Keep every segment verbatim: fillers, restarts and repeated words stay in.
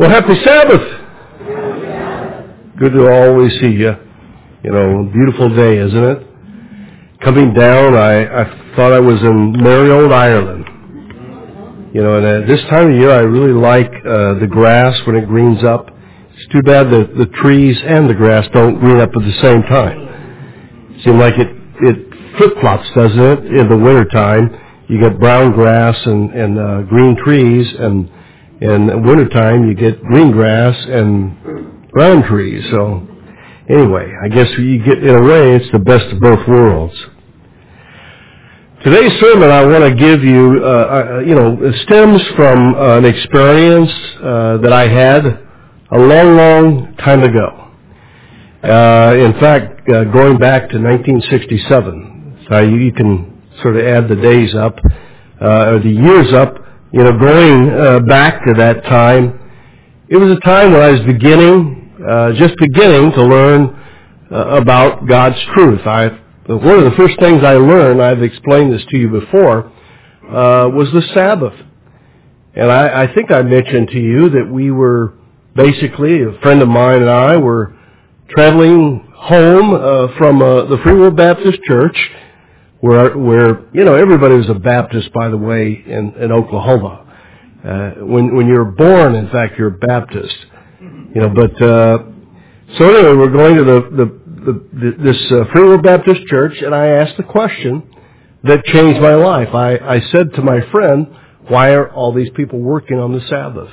Well, happy Sabbath. Good to always see you. You know, beautiful day, isn't it? Coming down, I, I thought I was in merry old Ireland. You know, and at this time of year, I really like uh, the grass when it greens up. It's too bad that the trees and the grass don't green up at the same time. Seems like it, it flip-flops, doesn't it, in the wintertime. You get brown grass and, and uh, green trees, and in wintertime you get green grass and brown trees. So anyway, I guess you get, in a way, it's the best of both worlds. Today's sermon I want to give you, uh, uh, you know, stems from uh, an experience uh, that I had a long, long time ago. Uh, in fact, uh, going back to nineteen sixty-seven. So you, you can sort of add the days up, uh, or the years up. You know, going uh, back to that time, it was a time when I was beginning, uh, just beginning to learn uh, about God's truth. I, one of the first things I learned, I've explained this to you before, uh, was the Sabbath. And I, I think I mentioned to you that we were basically, a friend of mine and I were traveling home uh, from uh, the Free Will Baptist Church, where, where, you know, everybody was a Baptist, by the way, in, in Oklahoma. Uh, when, when you're born, in fact, you're a Baptist. You know, but, uh, so anyway, we're going to the, the, the, the this uh, Free Will Baptist Church, and I asked the question that changed my life. I, I said to my friend, why are all these people working on the Sabbath?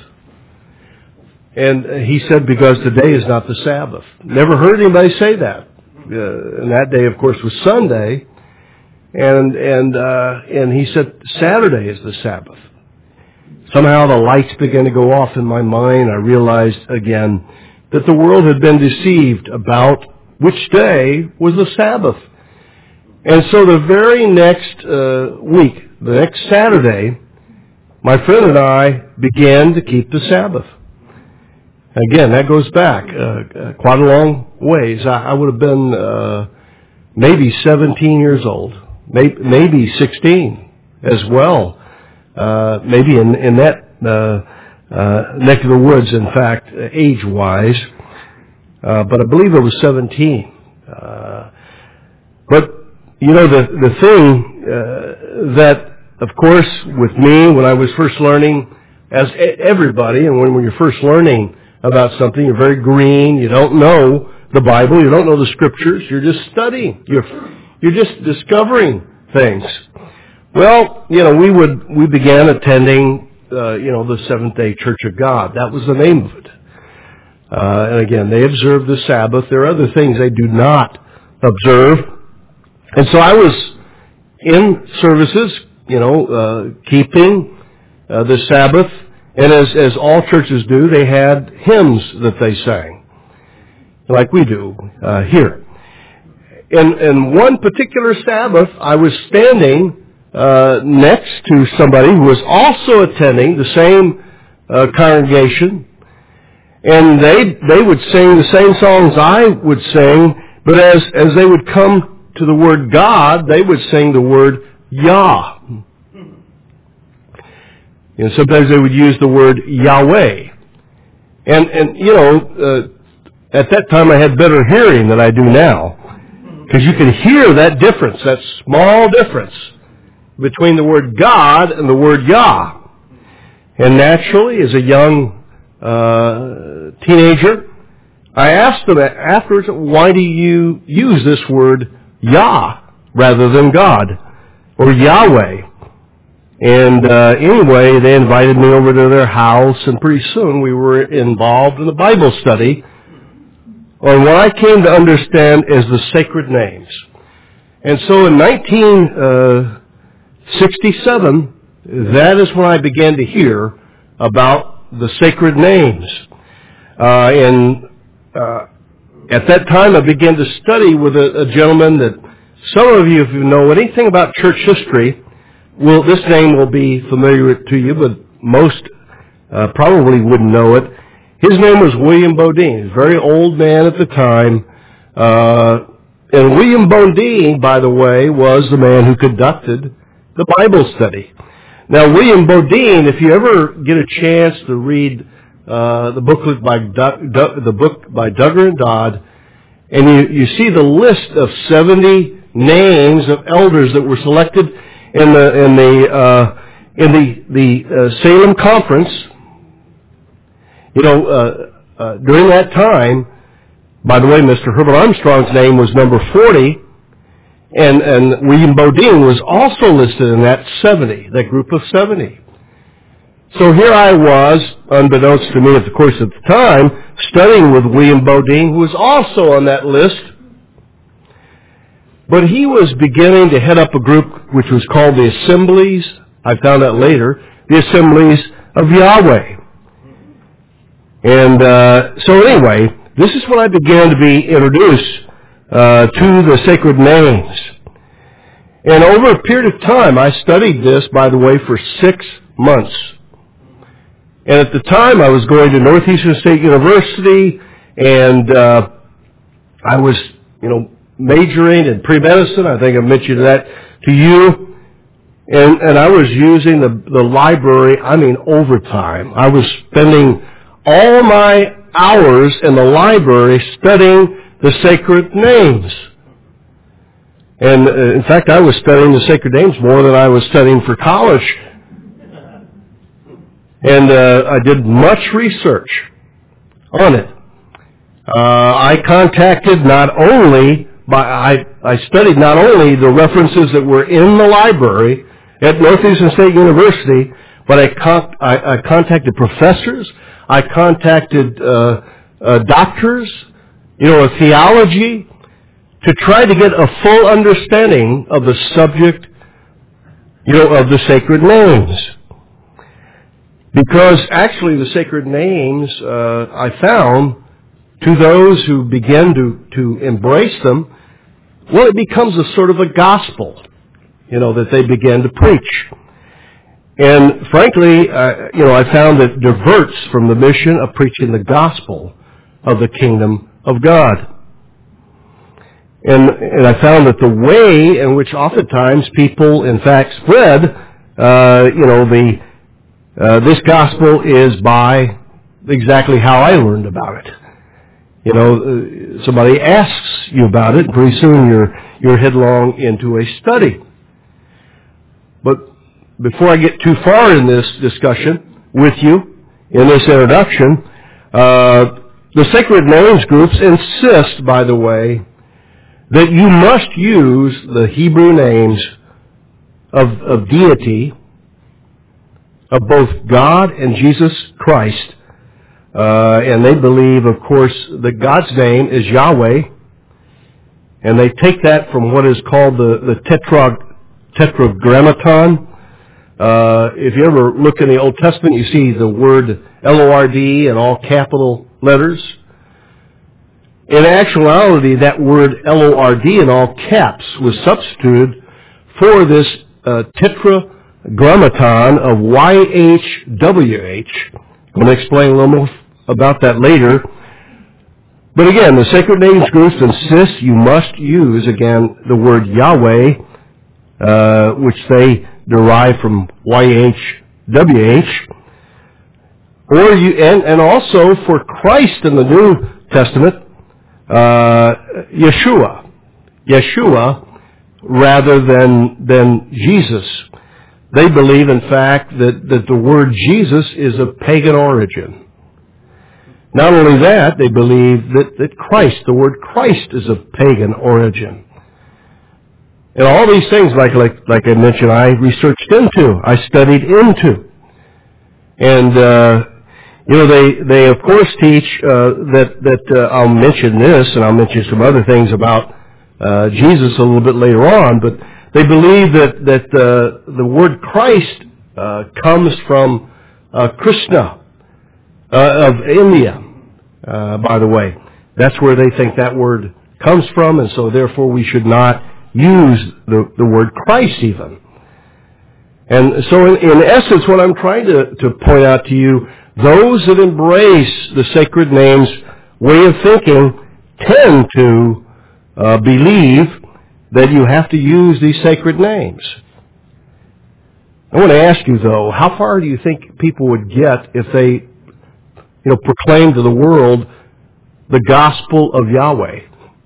And he said, because today is not the Sabbath. Never heard anybody say that. Uh, and that day, of course, was Sunday. And and uh, and he said Saturday is the Sabbath. Somehow the lights began to go off in my mind. I realized again that the world had been deceived about which day was the Sabbath. And so the very next uh, week, the next Saturday, my friend and I began to keep the Sabbath. Again, that goes back uh, quite a long ways. I, I would have been uh, maybe seventeen years old. Maybe sixteen as well. Uh, maybe in, in that uh, uh, neck of the woods, in fact, age-wise. Uh, but I believe it was seventeen. Uh, but, you know, the, the thing uh, that, of course, with me, when I was first learning, as everybody, and when, when you're first learning about something, you're very green, you don't know the Bible, you don't know the Scriptures, you're just studying. You're You're just discovering things. Well, you know, we would, we began attending, uh, you know, the Seventh-day Church of God. That was the name of it. Uh, and again, they observe the Sabbath. There are other things they do not observe. And so I was in services, you know, uh, keeping uh, the Sabbath. And as, as all churches do, they had hymns that they sang, like we do uh, here. In, in one particular Sabbath, I was standing uh, next to somebody who was also attending the same uh, congregation, and they they would sing the same songs I would sing, but as as they would come to the word God, they would sing the word Yah. And sometimes they would use the word Yahweh. And and you know, uh, at that time I had better hearing than I do now. Because you can hear that difference, that small difference between the word God and the word Yah. And naturally, as a young uh, teenager, I asked them afterwards, why do you use this word Yah rather than God or Yahweh? And uh, anyway, they invited me over to their house, and pretty soon we were involved in a Bible study on what I came to understand as the sacred names. And so in nineteen sixty-seven, that is when I began to hear about the sacred names. Uh, and uh, at that time, I began to study with a, a gentleman that some of you, if you know anything about church history, will this name will be familiar to you, but most uh, probably wouldn't know it. His name was William Bodine. He was a very old man at the time. Uh, and William Bodine, by the way, was the man who conducted the Bible study. Now, William Bodine, if you ever get a chance to read uh, the booklet by du- du- the book by Duggar and Dodd, and you, you see the list of seventy names of elders that were selected in the in the uh, in the the uh, Salem Conference. You know, uh, uh, during that time, by the way, Mister Herbert Armstrong's name was number forty, and and William Bodine was also listed in that seventy, that group of seventy. So here I was, unbeknownst to me, of course, at the time, studying with William Bodine, who was also on that list. But he was beginning to head up a group which was called the Assemblies, I found out later, the Assemblies of Yahweh. And uh, so anyway, this is when I began to be introduced uh, to the sacred names. And over a period of time, I studied this, by the way, for six months. And at the time, I was going to Northeastern State University, and uh, I was, you know, majoring in pre-medicine. I think I mentioned that to you. And, and I was using the, the library, I mean, overtime. I was spending all my hours in the library studying the sacred names. And uh, in fact, I was studying the sacred names more than I was studying for college. And uh, I did much research on it. Uh, I contacted not only, by, I, I studied not only the references that were in the library at Northeastern State University, but I, con- I, I contacted professors, I contacted uh, uh, doctors, you know, of theology, to try to get a full understanding of the subject, you know, of the sacred names. Because actually the sacred names, uh, I found, to those who begin to, to embrace them, well, it becomes a sort of a gospel, you know, that they begin to preach. And frankly, uh, you know, I found that it diverts from the mission of preaching the gospel of the kingdom of God. And, and I found that the way in which oftentimes people, in fact, spread, uh, you know, the Uh, this gospel is by exactly how I learned about it. You know, uh, somebody asks you about it, and pretty soon you're you're headlong into a study. But before I get too far in this discussion with you, in this introduction, uh, the Sacred Names groups insist, by the way, that you must use the Hebrew names of, of deity, of both God and Jesus Christ. Uh, and they believe, of course, that God's name is Yahweh. And they take that from what is called the, the tetra, tetragrammaton. Uh, if you ever look in the Old Testament, you see the word L O R D in all capital letters. In actuality, that word L O R D in all caps was substituted for this uh, tetragrammaton Grammaton of Y H W H. I'm going to explain a little more about that later. But again, the Sacred Names groups insist you must use, again, the word Yahweh, uh, which they derive from Y H W H. Or you, and, and also for Christ in the New Testament, uh, Yeshua. Yeshua rather than, than Jesus. They believe, in fact, that, that the word Jesus is of pagan origin. Not only that, they believe that, that Christ, the word Christ, is of pagan origin. And all these things, like, like, like I mentioned, I researched into, I studied into. And, uh, you know, they, they of course teach uh, that, that uh, I'll mention this, and I'll mention some other things about uh, Jesus a little bit later on, but they believe that, that uh, the word Christ uh, comes from uh, Krishna uh, of India, uh, by the way. That's where they think that word comes from, and so therefore we should not use the, the word Christ even. And so in, in essence, what I'm trying to, to point out to you, those that embrace the sacred names way of thinking tend to uh, believe that you have to use these sacred names. I want to ask you, though, how far do you think people would get if they you know, proclaim to the world the gospel of Yahweh.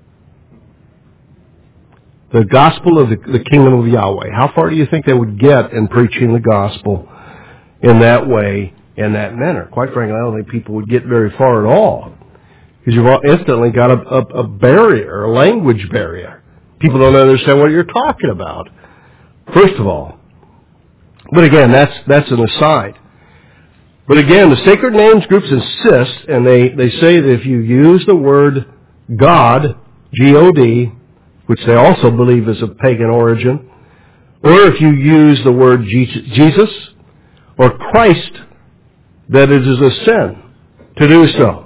The gospel of the, the kingdom of Yahweh. How far do you think they would get in preaching the gospel in that way, in that manner? Quite frankly, I don't think people would get very far at all. Because you've instantly got a, a, a barrier, a language barrier. People don't understand what you're talking about, first of all. But again, that's that's an aside. But again, the sacred names groups insist, and they, they say that if you use the word God, G O D, which they also believe is of pagan origin, or if you use the word Jesus or Christ, that it is a sin to do so.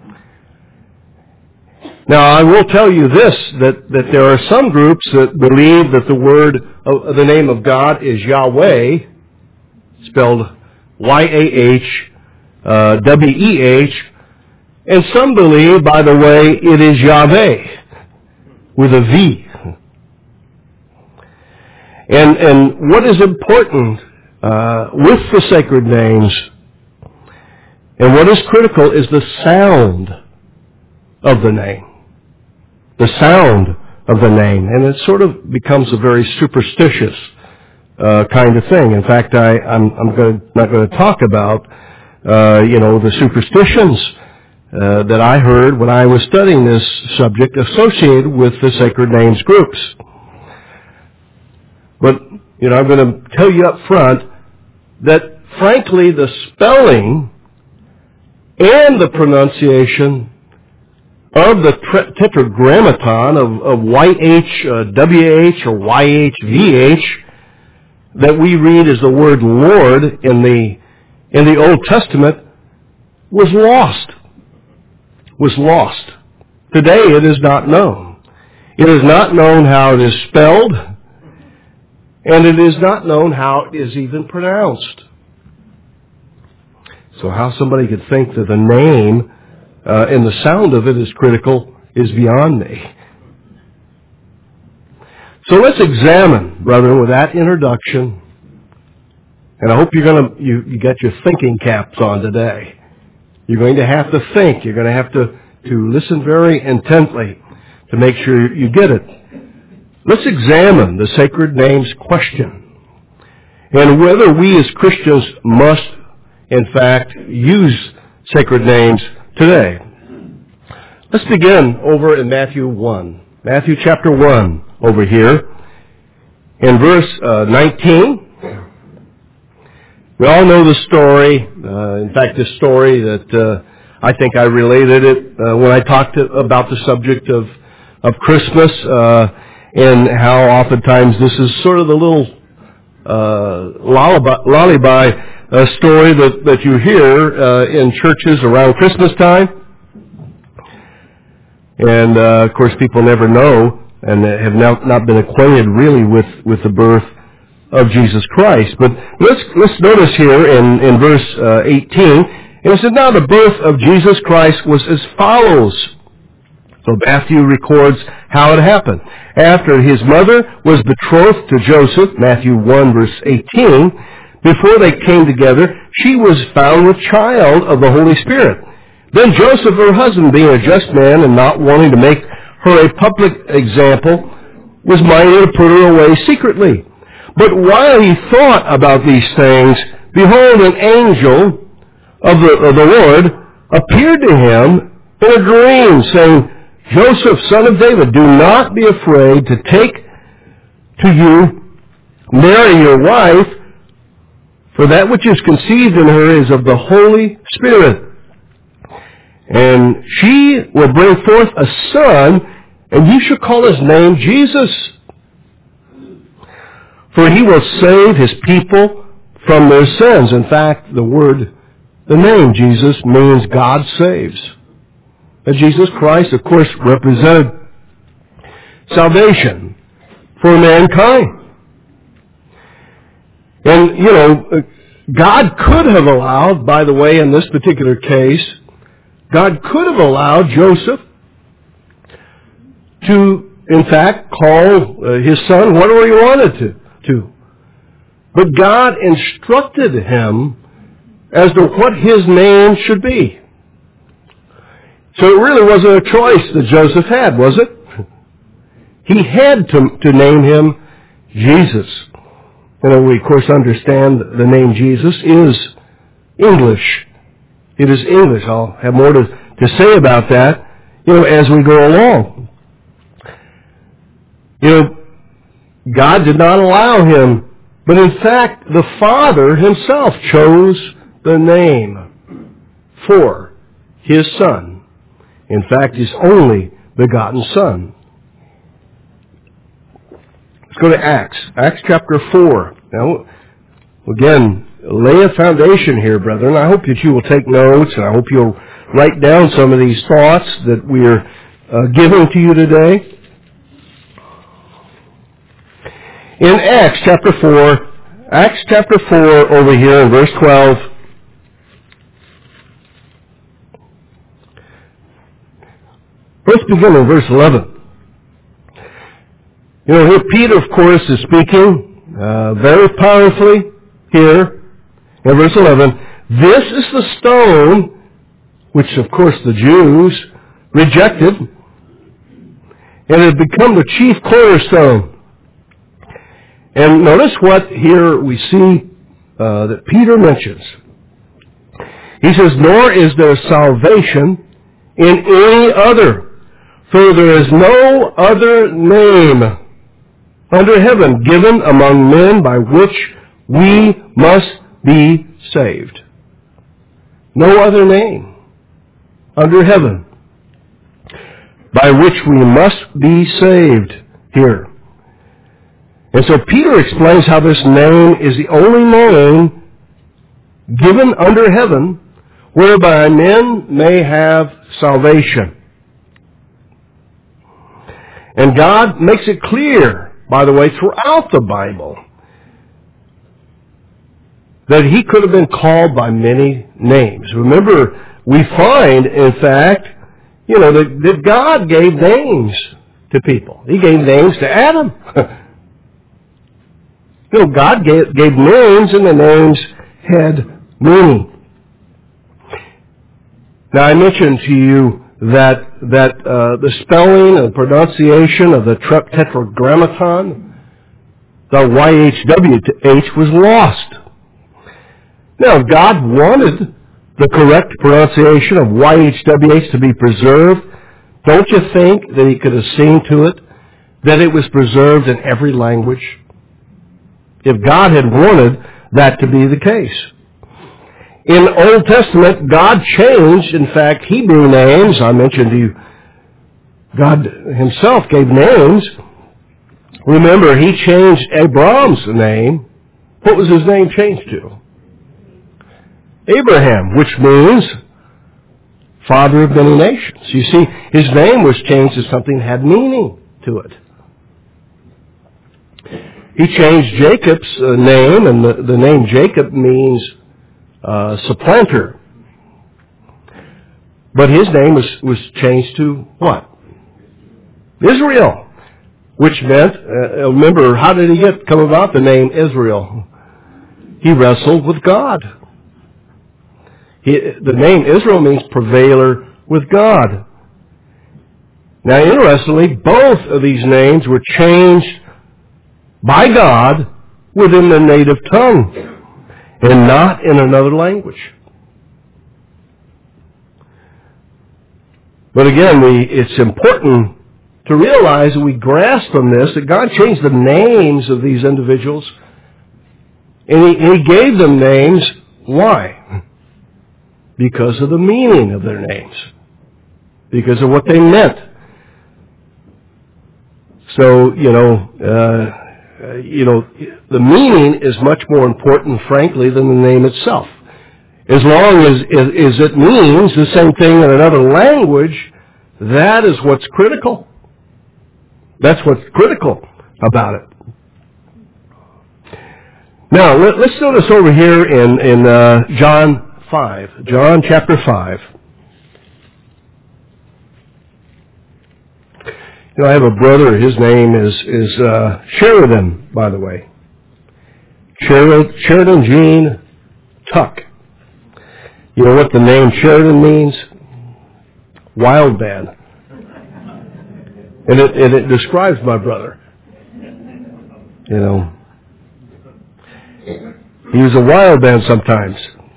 Now, I will tell you this, that, that there are some groups that believe that the word, uh, the name of God is Yahweh, spelled Y A H W E H, and some believe, by the way, it is Yahweh, with a V. And, and what is important uh, with the sacred names, and what is critical, is the sound of the name. The sound of the name. And it sort of becomes a very superstitious uh, kind of thing. In fact, I, I'm, I'm gonna, not going to talk about, uh, you know, the superstitions uh, that I heard when I was studying this subject associated with the sacred names groups. But, you know, I'm going to tell you up front that, frankly, the spelling and the pronunciation of the tetragrammaton of, of Y H W H or Y H V H that we read as the word Lord in the in the Old Testament was lost. Was lost. Today it is not known. It is not known how it is spelled, and it is not known how it is even pronounced. So how somebody could think that the name Uh, and the sound of it is critical is beyond me. So let's examine, brethren, with that introduction, and I hope you're going to, you, you got your thinking caps on today. You're going to have to think. You're going to have to, to listen very intently to make sure you get it. Let's examine the sacred names question and whether we as Christians must, in fact, use sacred names today. Let's begin over in Matthew one. Matthew chapter one over here. In verse uh, nineteen, we all know the story. Uh, in fact, this story that uh, I think I related it uh, when I talked to, about the subject of, of Christmas uh, and how oftentimes this is sort of the little uh, lullaby, lullaby a story that, that you hear uh, in churches around Christmas time. And, uh, of course, people never know and have now not been acquainted really with, with the birth of Jesus Christ. But let's, let's notice here in, in verse uh, eighteen, and it says, now the birth of Jesus Christ was as follows. So Matthew records how it happened. After his mother was betrothed to Joseph, Matthew one verse eighteen, before they came together, she was found with child of the Holy Spirit. Then Joseph, her husband, being a just man and not wanting to make her a public example, was minded to put her away secretly. But while he thought about these things, behold, an angel of the, of the Lord appeared to him in a dream, saying, Joseph, son of David, do not be afraid to take to you Mary, your wife, for that which is conceived in her is of the Holy Spirit. And she will bring forth a son, and you shall call his name Jesus. For he will save his people from their sins. In fact, the word, the name Jesus means God saves. And Jesus Christ, of course, represented salvation for mankind. And, you know, God could have allowed, by the way, in this particular case, God could have allowed Joseph to, in fact, call uh, his son whatever he wanted to, to. But God instructed him as to what his name should be. So it really wasn't a choice that Joseph had, was it? He had to, to name him Jesus. And we, of course, understand the name Jesus is English. It is English. I'll have more to, to say about that, you know, as we go along. You know, God did not allow him, but in fact, the Father himself chose the name for his Son. In fact, his only begotten Son. Let's go to Acts. Acts chapter four. Now, again, lay a foundation here, brethren. I hope that you will take notes, and I hope you'll write down some of these thoughts that we are uh, giving to you today. In Acts chapter four, Acts chapter four over here in verse twelve, let's begin in verse eleven. You know, here Peter, of course, is speaking uh, very powerfully here in verse eleven. This is the stone which, of course, the Jews rejected, and it had become the chief cornerstone. And notice what here we see uh, that Peter mentions. He says, nor is there salvation in any other, for there is no other name under heaven given among men by which we must be saved. No other name under heaven by which we must be saved here. And so Peter explains how this name is the only name given under heaven whereby men may have salvation. And God makes it clear, by the way, throughout the Bible, that he could have been called by many names. Remember, we find, in fact, you know, that, that God gave names to people. He gave names to Adam. You know, God gave, gave names, and the names had meaning. Now, I mentioned to you that that uh, the spelling and pronunciation of the tetragrammaton, the Y H W H, was lost. Now, God wanted the correct pronunciation of Y H W H to be preserved. Don't you think that he could have seen to it that it was preserved in every language? If God had wanted that to be the case. In the Old Testament, God changed, in fact, Hebrew names. I mentioned to you, God himself gave names. Remember, he changed Abram's name. What was his name changed to? Abraham, which means father of many nations. You see, his name was changed to something that had meaning to it. He changed Jacob's uh, name, and the, the name Jacob means uh, supplanter. But his name was, was changed to what? Israel, which meant, uh, remember, how did he get come about the name Israel? He wrestled with God. He, the name Israel means prevailer with God. Now, interestingly, both of these names were changed by God within the native tongue and not in another language. But again, we, it's important to realize that we grasp from this that God changed the names of these individuals, and he, and he gave them names. Why? Because of the meaning of their names. Because of what they meant. So, you know, uh, Uh, you know, the meaning is much more important, frankly, than the name itself. As long as, as, as it means the same thing in another language, that is what's critical. That's what's critical about it. Now, let, let's notice over here in, in uh, John five, John chapter five. You know, I have a brother, his name is, is uh, Sheridan, by the way. Sheridan, Sheridan Gene Tuck. You know what the name Sheridan means? wild man. And it, and it describes my brother. You know, he was a wild man sometimes.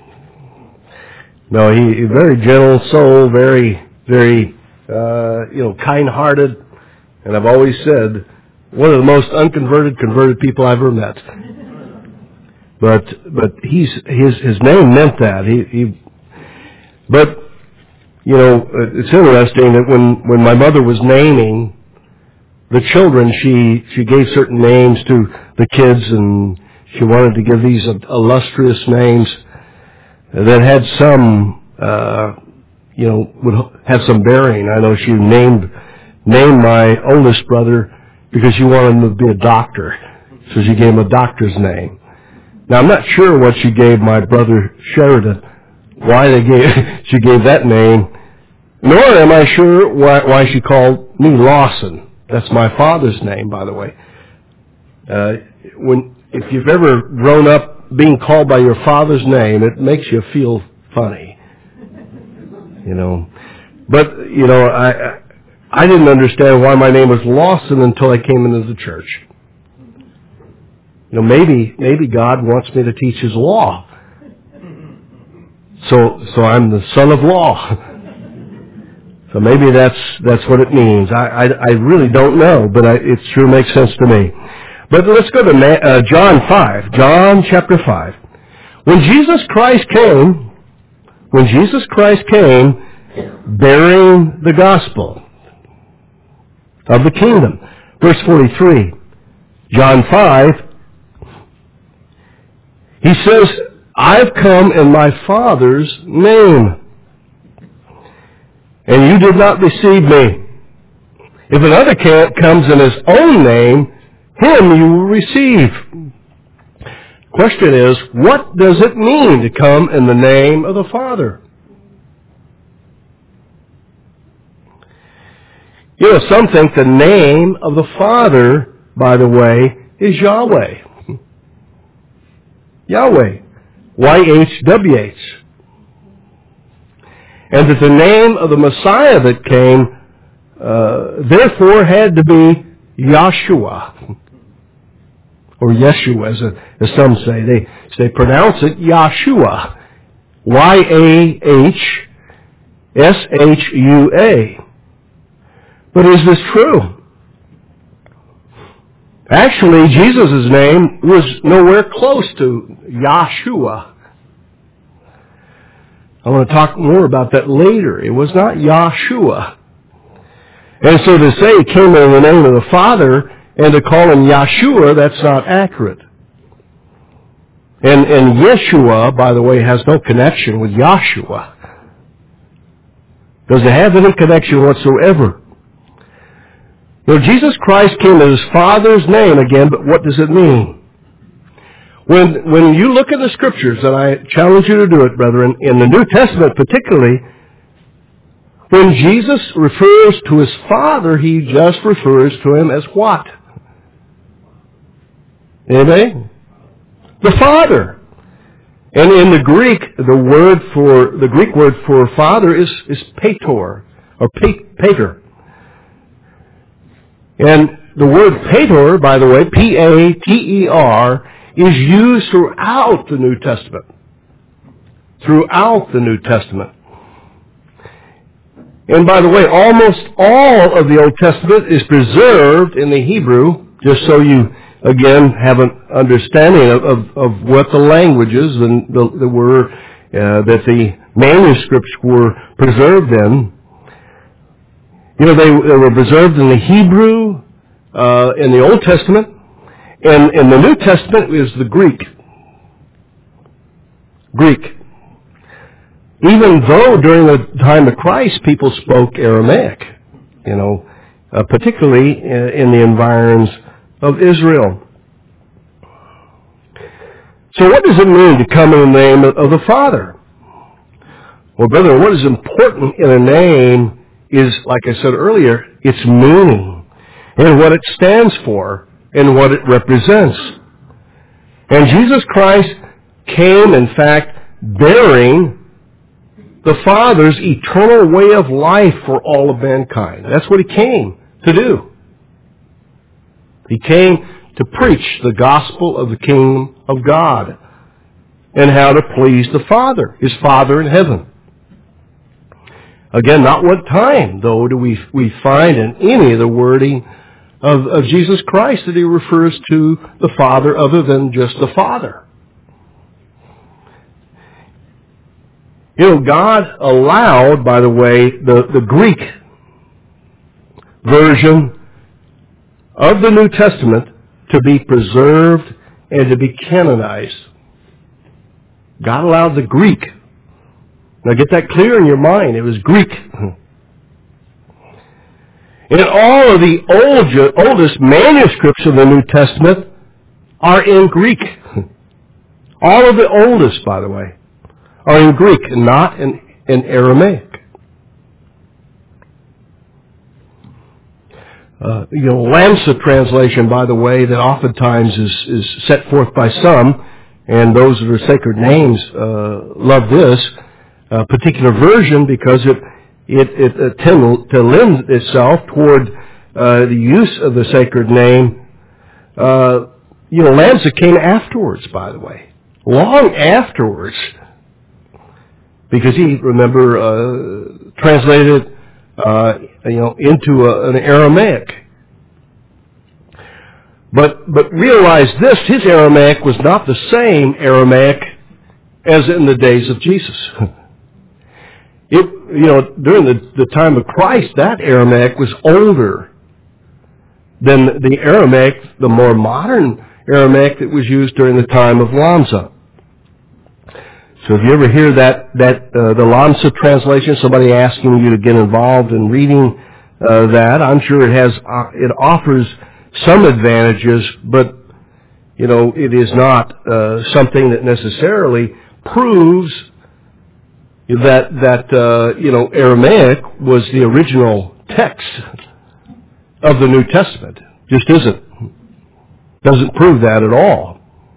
No, he, he very gentle soul, very, very, uh, you know, kind-hearted. And I've always said, one of the most unconverted, converted people I've ever met. But, but he's, his, his name meant that. He, he, but, you know, it's interesting that when, when my mother was naming the children, she, she gave certain names to the kids, and she wanted to give these illustrious names that had some, uh, you know, would have some bearing. I know she named, named my oldest brother because she wanted him to be a doctor. So she gave him a doctor's name. Now, I'm not sure what she gave my brother Sheridan, why they gave, she gave that name, nor am I sure why, why she called me Lawson. That's my father's name, by the way. Uh, when, if you've ever grown up being called by your father's name, it makes you feel funny. You know. But, you know, I, I didn't understand why my name was Lawson until I came into the church. You know, maybe, maybe God wants me to teach His law. So, so I'm the son of law. So maybe that's, that's what it means. I, I, I really don't know, but I, it sure makes sense to me. But let's go to uh, John five, John chapter five. When Jesus Christ came, when Jesus Christ came, bearing the gospel of the kingdom. Verse forty-three, John five, he says, I've come in my Father's name, and you did not receive me. If another comes in his own name, him you will receive. Question is, what does it mean to come in the name of the Father? You know, some think the name of the Father, by the way, is Yahweh. Yahweh. Y H W H. And that the name of the Messiah that came, uh, therefore had to be Yahshua. Or Yeshua, as, a, as some say. They, they pronounce it Yahshua. Y A H S H U A. But is this true? Actually, Jesus' name was nowhere close to Yahshua. I want to talk more about that later. It was not Yahshua. And so to say he came in the name of the Father and to call him Yahshua, that's not accurate. And, and Yeshua, by the way, has no connection with Yahshua. Doesn't have any connection whatsoever. Now, Jesus Christ came in His Father's name again, but what does it mean? When, when you look at the Scriptures, and I challenge you to do it, brethren, in the New Testament particularly, when Jesus refers to His Father, He just refers to Him as what? Amen? The Father. And in the Greek, the word for, the Greek word for Father is, is pater, or pater. And the word pater, by the way, P A T E R, is used throughout the New Testament. Throughout the New Testament. And by the way, almost all of the Old Testament is preserved in the Hebrew, just so you, again, have an understanding of, of, of what the languages and the, the were, uh, that the manuscripts were preserved in. You know, they, they were preserved in the Hebrew, uh, in the Old Testament, and in the New Testament is the Greek. Greek. Even though during the time of Christ people spoke Aramaic, you know, uh, particularly in the environs of Israel. So what does it mean to come in the name of the Father? Well, brother, what is important in a name is, like I said earlier, its meaning and what it stands for and what it represents. And Jesus Christ came, in fact, bearing the Father's eternal way of life for all of mankind. That's what He came to do. He came to preach the gospel of the kingdom of God and how to please the Father, His Father in heaven. Again, not one time, though, do we we find in any of the wording of, of Jesus Christ that He refers to the Father other than just the Father. You know, God allowed, by the way, the, the Greek version of the New Testament to be preserved and to be canonized. God allowed the Greek. Now get that clear in your mind. It was Greek. And all of the old, oldest manuscripts of the New Testament are in Greek. All of the oldest, by the way, are in Greek and not in, in Aramaic. Uh, you know, Lamsa translation, by the way, that oftentimes is, is set forth by some, and those that are sacred names uh, love this uh, particular version because it it, it uh, tend to lend itself toward uh, the use of the sacred name. Uh, you know, Lamsa came afterwards, by the way, long afterwards, because he, remember, uh, translated Uh, you know, into a, an Aramaic. But but realize this, his Aramaic was not the same Aramaic as in the days of Jesus. It, you know, during the, the time of Christ, that Aramaic was older than the Aramaic, the more modern Aramaic that was used during the time of Lamsa. So if you ever hear that, that uh, the Lamsa translation, somebody asking you to get involved in reading uh, that, I'm sure it has, uh, it offers some advantages, but, you know, it is not uh, something that necessarily proves that, that uh, you know, Aramaic was the original text of the New Testament. Just isn't. Doesn't prove that at all.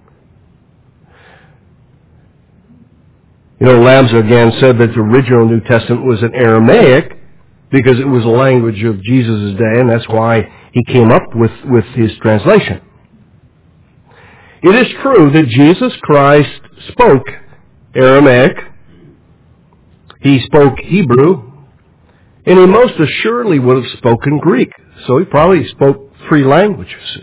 You know, Lamsa again said that the original New Testament was in Aramaic because it was a language of Jesus' day, and that's why he came up with, with his translation. It is true that Jesus Christ spoke Aramaic, he spoke Hebrew, and he most assuredly would have spoken Greek, so he probably spoke three languages.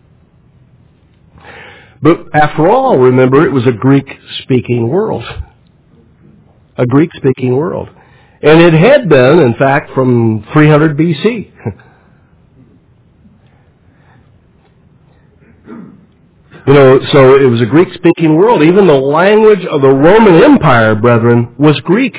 But after all, remember, it was a Greek-speaking world. A Greek-speaking world. And it had been, in fact, from three hundred B C. You know, so it was a Greek-speaking world. Even the language of the Roman Empire, brethren, was Greek.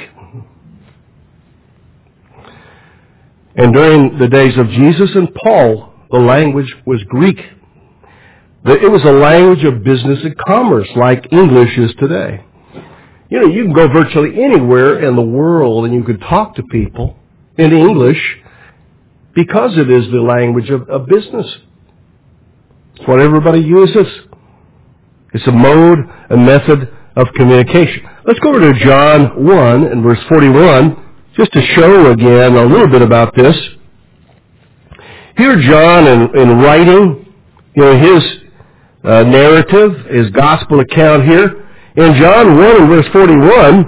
And during the days of Jesus and Paul, the language was Greek. It was a language of business and commerce, like English is today. You know, you can go virtually anywhere in the world and you can talk to people in English because it is the language of, of business. It's what everybody uses. It's a mode, a method of communication. Let's go over to John one and verse forty-one, just to show again a little bit about this. Here John, in, in writing, you know, his uh, narrative, his gospel account here, in John one and verse forty-one,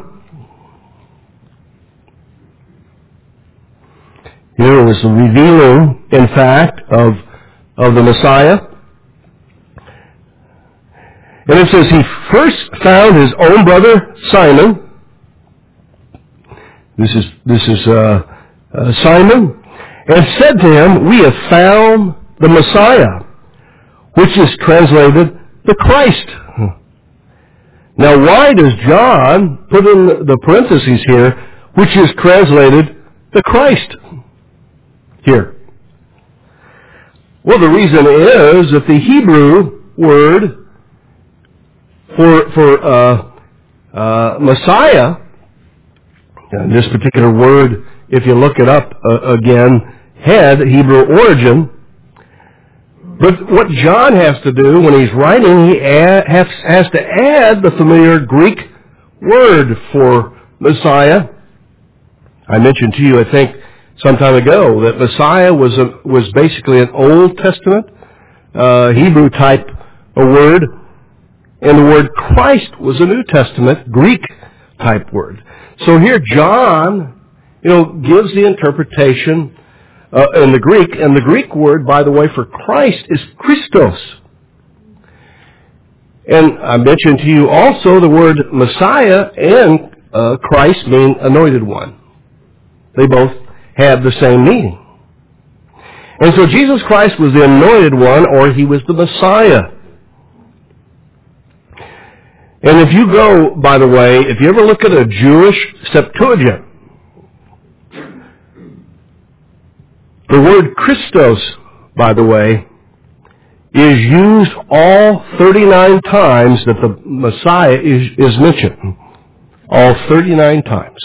here is a revealing, in fact, of, of the Messiah. And it says, he first found his own brother Simon. This is, this is uh, uh, Simon. And said to him, we have found the Messiah, which is translated the Christ. Now, why does John put in the parentheses here, which is translated the Christ here? Well, the reason is that the Hebrew word for for uh, uh, Messiah, and this particular word, if you look it up uh, again, had Hebrew origin. But what John has to do when he's writing, he add, has, has to add the familiar Greek word for Messiah, I mentioned to you, I think, some time ago that Messiah was a, was basically an Old Testament uh, Hebrew type a word, and the word Christ was a New Testament Greek type word. So here John, you know, gives the interpretation uh, in the Greek, and the Greek word, by the way, for Christ is Christos. And I mentioned to you also the word Messiah and uh, Christ mean anointed one. They both have the same meaning. And so Jesus Christ was the anointed one, or he was the Messiah. And if you go, by the way, if you ever look at a Jewish Septuagint, the word Christos, by the way, is used all thirty-nine times that the Messiah is, is mentioned. All thirty-nine times.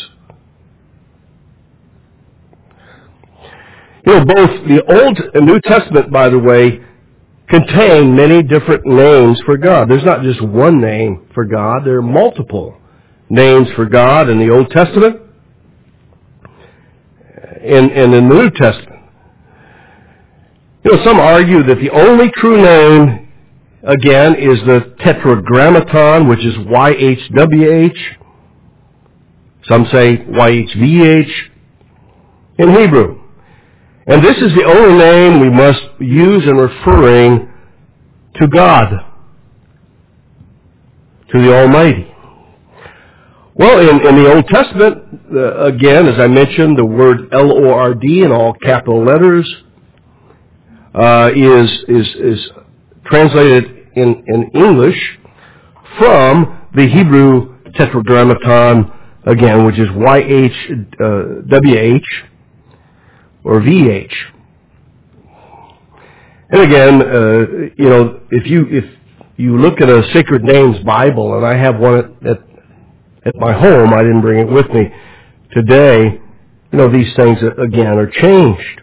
You know, both the Old and New Testament, by the way, contain many different names for God. There's not just one name for God. There are multiple names for God in the Old Testament and, and in the New Testament. You know, some argue that the only true name, again, is the Tetragrammaton, which is Y H W H. Some say Y H V H in Hebrew. And this is the only name we must use in referring to God, to the Almighty. Well, in, in the Old Testament, uh, again, as I mentioned, the word L O R D in all capital letters uh, is, is, is translated in, in English from the Hebrew Tetragrammaton, again, which is Y H W H. Or V H. And again, uh, you know, if you if you look at a Sacred Names Bible, and I have one at, at at my home, I didn't bring it with me today. You know, these things again are changed.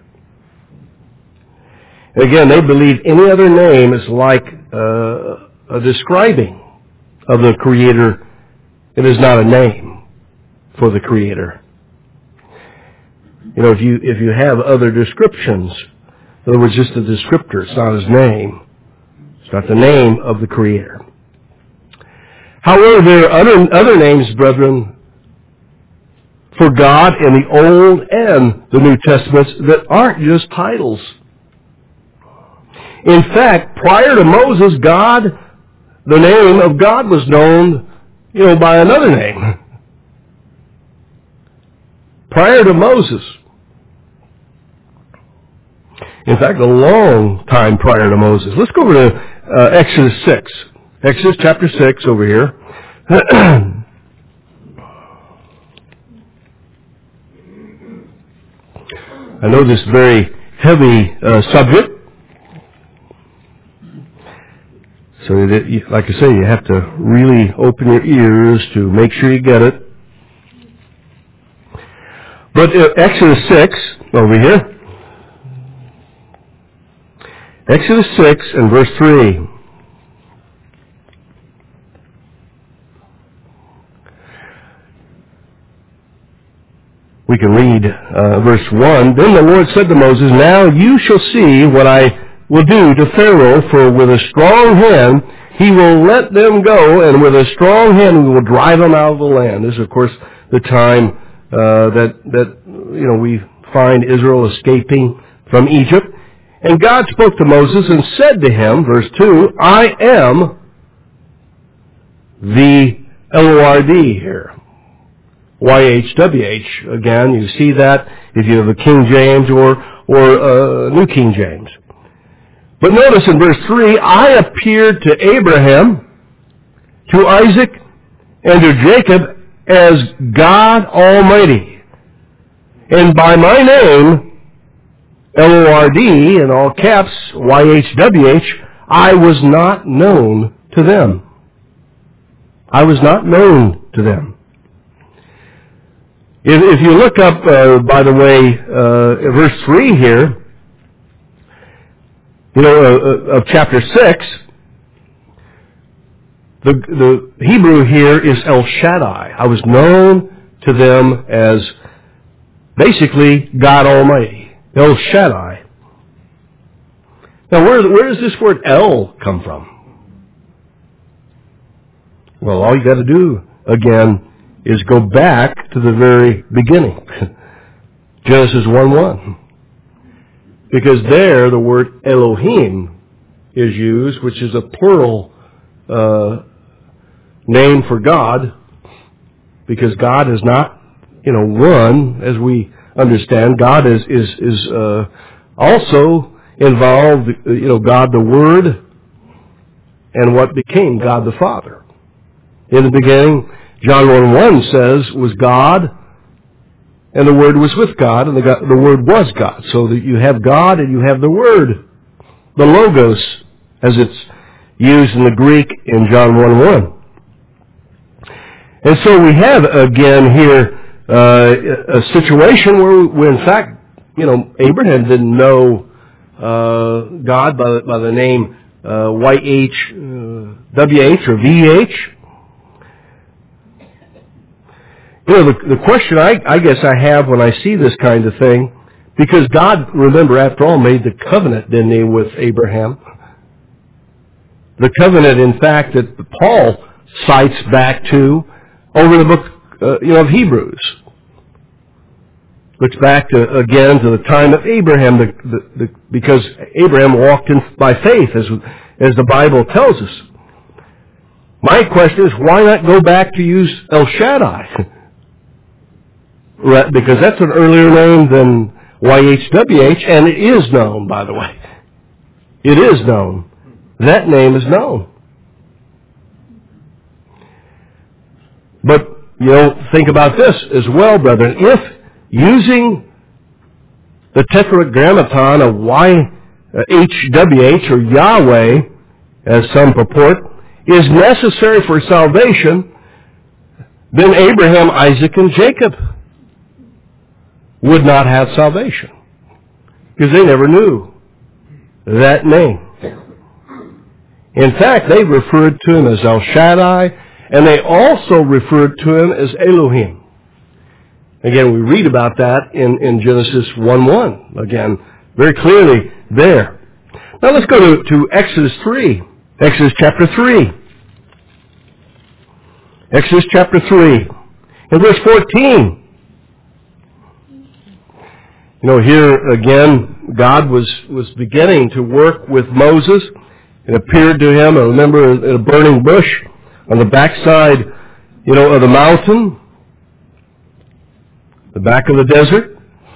And again, they believe any other name is like uh, a describing of the Creator. It is not a name for the Creator. You know, if you if you have other descriptions, in other words, just a descriptor, it's not his name. It's not the name of the Creator. However, there are other, other names, brethren, for God in the Old and the New Testaments that aren't just titles. In fact, prior to Moses, God, the name of God was known, you know, by another name. Prior to Moses. In fact, a long time prior to Moses. Let's go over to uh, Exodus six. Exodus chapter six over here. I know this very heavy uh, subject. So, that you, like I say, you have to really open your ears to make sure you get it. But uh, Exodus six, over here. Exodus six and verse three. We can read uh, verse one. Then the Lord said to Moses, "Now you shall see what I will do to Pharaoh, for with a strong hand he will let them go, and with a strong hand we will drive them out of the land." This is, of course, the time uh, that that you know we find Israel escaping from Egypt. And God spoke to Moses and said to him, verse two, "I am the L O R D here." Y H W H, again, you see that if you have a King James or, or a New King James. But notice in verse three, "I appeared to Abraham, to Isaac, and to Jacob as God Almighty. And by my name, L O R D, in all caps, Y H W H, I was not known to them." I was not known to them. If, if you look up, uh, by the way, uh, verse three here, you know, uh, of chapter six, the, the Hebrew here is El Shaddai. I was known to them as basically God Almighty, El Shaddai. Now, where, where does this word El come from? Well, all you got to do, again, is go back to the very beginning. Genesis one one. Because there, the word Elohim is used, which is a plural uh, name for God, because God is not, you know, one, as we understand. God is is is uh, also involved, you know, God the Word, and what became God the Father. In the beginning, John one one says, was God, and the Word was with God, and the, God, the Word was God. So that you have God and you have the Word, the Logos, as it's used in the Greek in John one one. And so we have, again, here uh, a situation where, where, in fact, you know, Abraham didn't know uh, God by, by the name uh, Y H W H or V H. You know, the, the question I, I guess I have when I see this kind of thing, because God, remember, after all, made the covenant, didn't he, with Abraham? The covenant, in fact, that Paul cites back to over the book, uh, you know, of Hebrews. Looks back to, again, to the time of Abraham, the, the, the, because Abraham walked in by faith, as, as the Bible tells us. My question is, why not go back to use El Shaddai? Because that's an earlier name than Y H W H, and it is known, by the way. It is known. That name is known. But, you know, think about this as well, brethren. If using the Tetragrammaton of Y H W H or Yahweh, as some purport, is necessary for salvation, then Abraham, Isaac, and Jacob would not have salvation, because they never knew that name. In fact, they referred to him as El Shaddai, and they also referred to him as Elohim. Again, we read about that in, in Genesis one one. Again, very clearly there. Now let's go to, to Exodus three. Exodus chapter three. Exodus chapter three. In verse fourteen. You know, here again, God was, was beginning to work with Moses. It appeared to him, I remember, in a burning bush on the backside, you know, of the mountain, the back of the desert.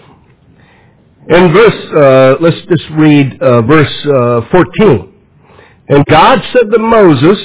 In verse, uh, let's just read uh, verse uh, fourteen. And God said to Moses,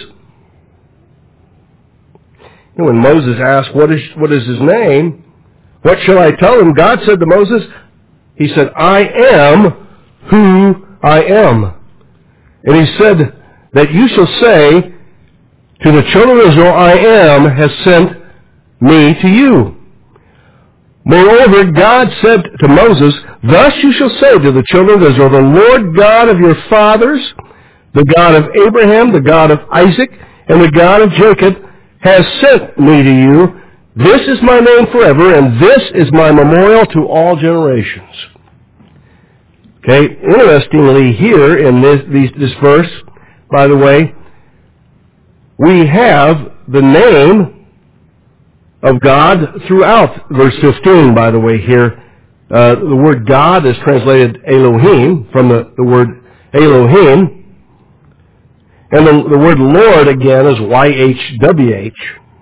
you know, when Moses asked, what is, what is his name? What shall I tell him? God said to Moses, he said, I am who I am. And he said that you shall say to the children of Israel, I am has sent me to you. Moreover, God said to Moses, thus you shall say to the children of Israel, the Lord God of your fathers, the God of Abraham, the God of Isaac, and the God of Jacob, has sent me to you. This is my name forever, and this is my memorial to all generations. Okay, interestingly here in this, these, this verse, by the way, we have the name of God throughout verse fifteen, by the way, here. Uh, the word God is translated Elohim, from the, the word Elohim. And the, the word Lord, again, is Y H W H.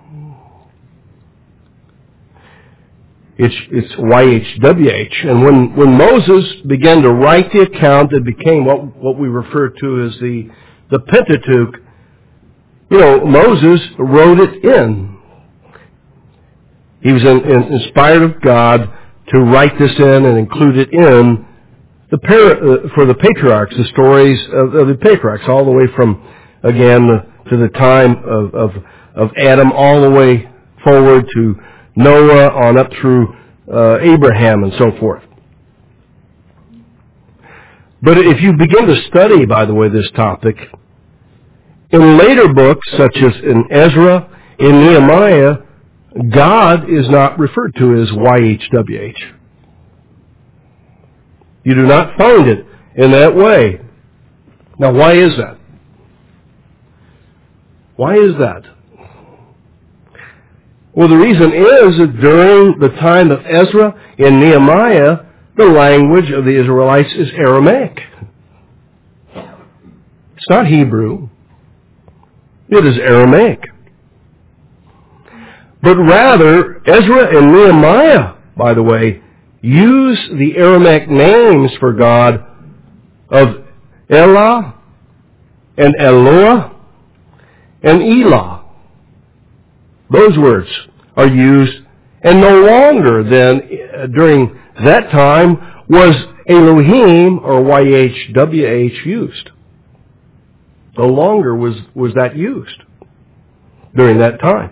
It's, it's Y H W H. And when, when Moses began to write the account, it became what, what we refer to as the, the Pentateuch. You know, Moses wrote it in. He was in, in, inspired of God to write this in and include it in the par- uh, for the patriarchs, the stories of, of the patriarchs, all the way from, again, to the time of, of, of Adam, all the way forward to Noah, on up through uh, Abraham and so forth. But if you begin to study, by the way, this topic, in later books, such as in Ezra, in Nehemiah, God is not referred to as Y H W H. You do not find it in that way. Now, why is that? Why is that? Well, the reason is that during the time of Ezra and Nehemiah, the language of the Israelites is Aramaic. It's not Hebrew. It is Aramaic. But rather, Ezra and Nehemiah, by the way, use the Aramaic names for God of Elah and Eloah and Elah. Those words are used, and no longer then, during that time, was Elohim or Y H W H used. No longer was, was that used during that time.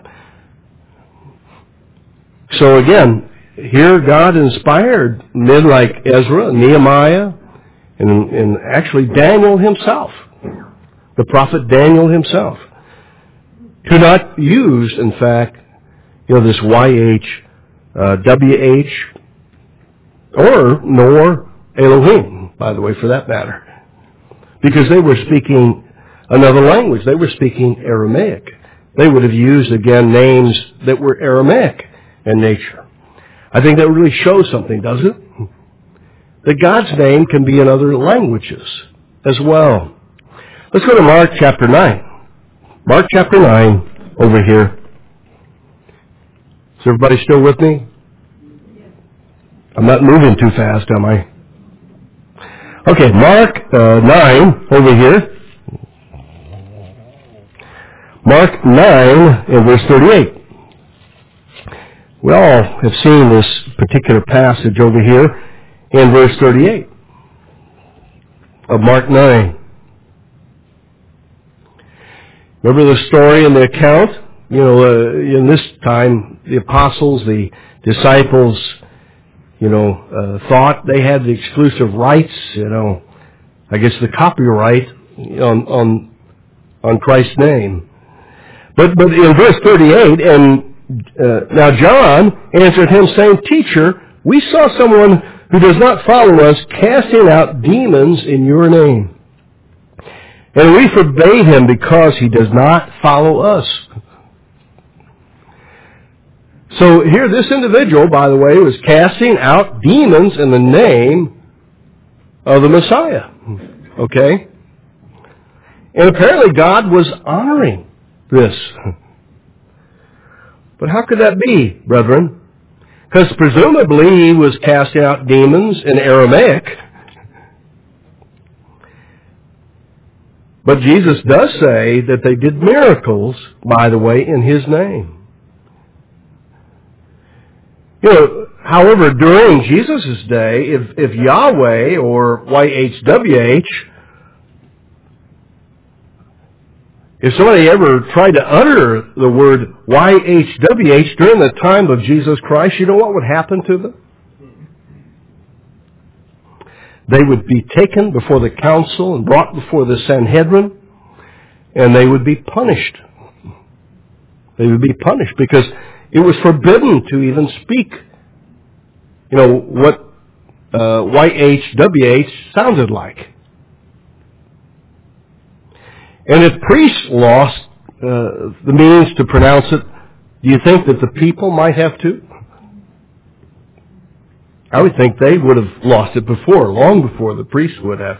So again, here God inspired men like Ezra, Nehemiah, and, and actually Daniel himself, the prophet Daniel himself, to not use, in fact, you know, this Y H W H or nor Elohim, by the way, for that matter, because they were speaking another language. They were speaking Aramaic. They would have used, again, names that were Aramaic in nature. I think that really shows something, doesn't it? That God's name can be in other languages as well. Let's go to Mark chapter nine. Mark chapter nine over here. Is everybody still with me? I'm not moving too fast, am I? Okay, Mark uh, nine over here. Mark nine and verse thirty-eight. We all have seen this particular passage over here in verse thirty-eight of Mark nine. Remember the story and the account? You know, uh, in this time, the apostles, the disciples, you know, uh, thought they had the exclusive rights, you know, I guess the copyright on on, on Christ's name. But but in verse thirty-eight, and uh, now John answered him, saying, Teacher, we saw someone who does not follow us casting out demons in your name. And we forbade him because he does not follow us. So here this individual, by the way, was casting out demons in the name of the Messiah. Okay? And apparently God was honoring this. But how could that be, brethren? Because presumably he was casting out demons in Aramaic. But Jesus does say that they did miracles, by the way, in his name. You know, however, during Jesus' day, if, if Yahweh or Y H W H, if somebody ever tried to utter the word Y H W H during the time of Jesus Christ, you know what would happen to them? They would be taken before the council and brought before the Sanhedrin, and they would be punished. They would be punished because it was forbidden to even speak, you know, what uh, Y H W H sounded like. And if priests lost uh, the means to pronounce it, do you think that the people might have to? I would think they would have lost it before, long before the priests would have.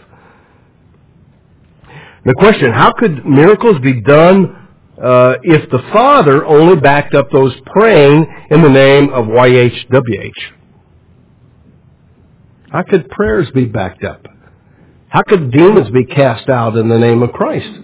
The question, how could miracles be done uh, if the Father only backed up those praying in the name of Y H W H? How could prayers be backed up? How could demons be cast out in the name of Christ?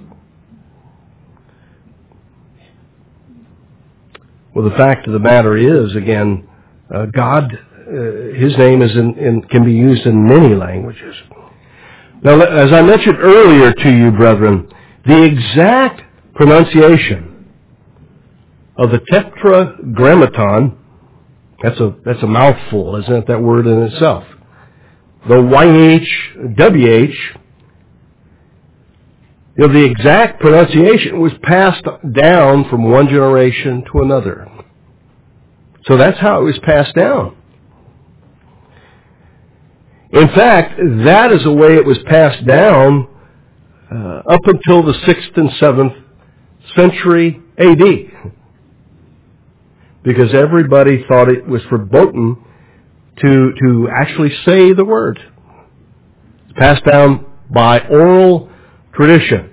Well, the fact of the matter is, again, uh, God, uh, His name is in, in, can be used in many languages. Now, as I mentioned earlier to you, brethren, the exact pronunciation of the Tetragrammaton, that's a, that's a mouthful, isn't it, that word in itself? The Y H W H, you know, the exact pronunciation was passed down from one generation to another. So that's how it was passed down. In fact, that is the way it was passed down uh, up until the sixth and seventh century A D. Because everybody thought it was forbidden to, to actually say the word. It's passed down by oral tradition.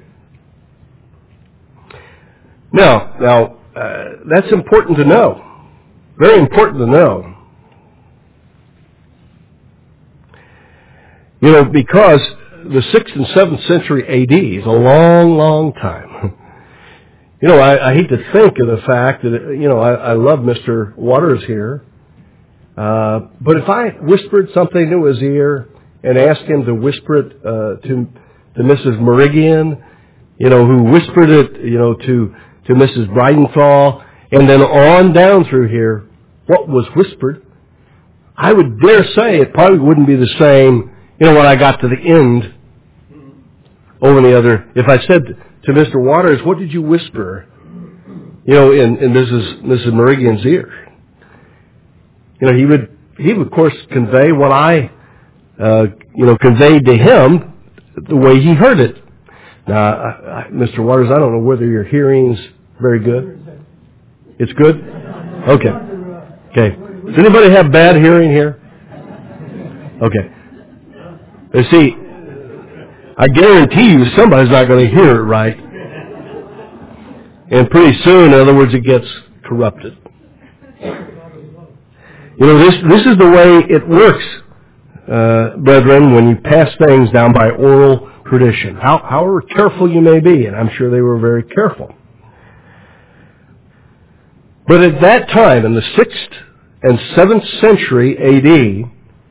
Now, now uh, that's important to know. Very important to know. You know, because the sixth and seventh century A D is a long, long time. You know, I, I hate to think of the fact that, you know, I, I love Mister Waters here. Uh, but if I whispered something into his ear and asked him to whisper it uh, to to Missus Merigian, you know, who whispered it, you know, to, to Missus Bridenthal, and then on down through here, what was whispered, I would dare say it probably wouldn't be the same, you know, when I got to the end over the other. If I said to Mister Waters, what did you whisper, you know, in, in Missus Missus Merigian's ear? You know, he would, he would, of course, convey what I, uh, you know, conveyed to him the way he heard it. Now, I, I, Mister Waters, I don't know whether your hearing's very good. It's good? Okay. Okay. Does anybody have bad hearing here? Okay. You see, I guarantee you somebody's not going to hear it right. And pretty soon, in other words, it gets corrupted. You know, this this is the way it works, uh, brethren, when you pass things down by oral tradition. How, however careful you may be, and I'm sure they were very careful. But at that time, in the sixth and seventh century A D,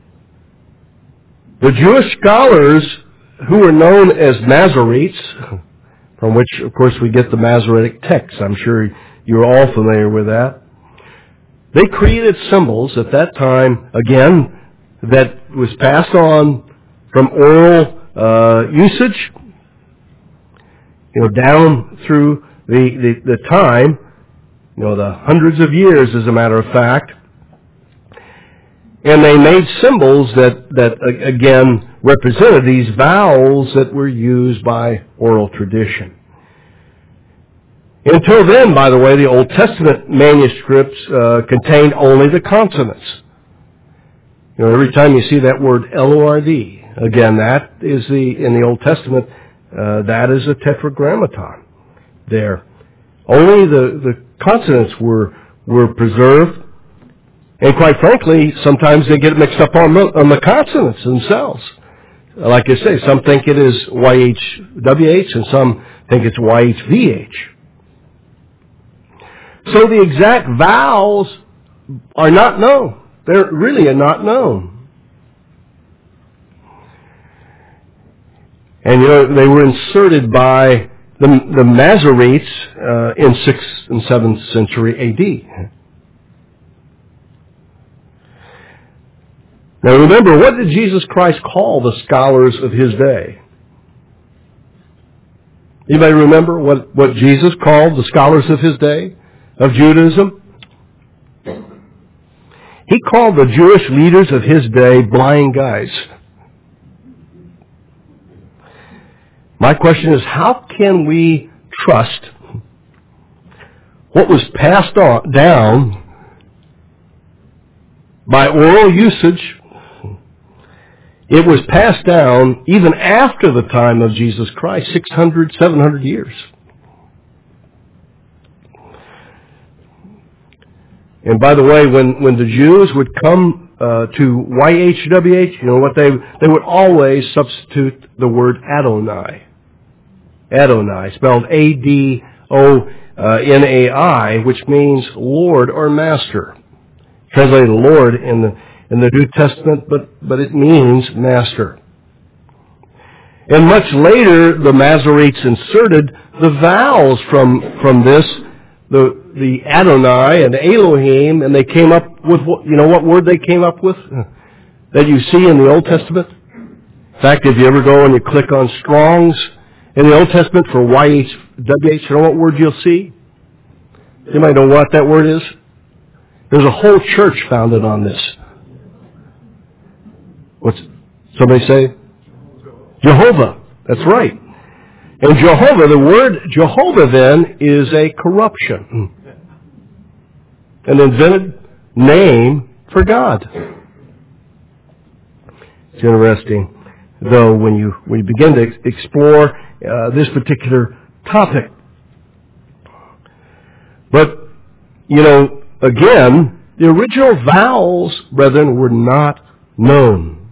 the Jewish scholars who were known as Masoretes, from which, of course, we get the Masoretic texts. I'm sure you're all familiar with that. They created symbols at that time, again, that was passed on from oral uh, usage, you know, down through the, the, the time, you know, the hundreds of years, as a matter of fact. And they made symbols that, that again, represented these vowels that were used by oral tradition. Until then, by the way, the Old Testament manuscripts uh, contained only the consonants. You know, every time you see that word L O R D, again, that is the, in the Old Testament, uh, that is a tetragrammaton there. Only the, the consonants were, were preserved. And quite frankly, sometimes they get mixed up on the, on the consonants themselves. Like I say, some think it is Y H W H and some think it's Y H V H. So the exact vowels are not known. They're really not known. And you know, they were inserted by the, the Masoretes uh, in sixth and seventh century A D. Now remember, what did Jesus Christ call the scholars of his day? Anybody remember what, what Jesus called the scholars of his day, of Judaism? He called the Jewish leaders of his day blind guys. My question is, how can we trust what was passed on, down by oral usage? It was passed down even after the time of Jesus Christ, six hundred, seven hundred years. And by the way, when, when the Jews would come uh, to Y H W H, you know what, they they would always substitute the word Adonai. Adonai, spelled A D O N A I, which means Lord or Master. Translated Lord in the in the New Testament, but, but it means master. And much later, the Masoretes inserted the vowels from, from this, the, the Adonai and Elohim, and they came up with, what, you know what word they came up with? That you see in the Old Testament? In fact, if you ever go and you click on Strong's in the Old Testament for Y H W H, you know what word you'll see? You might know what that word is? There's a whole church founded on this. What's Somebody say? Jehovah. That's right. And Jehovah, the word Jehovah then is a corruption. An invented name for God. It's interesting, though, when you when you begin to explore uh, this particular topic. But, you know, again, the original vowels, brethren, were not known.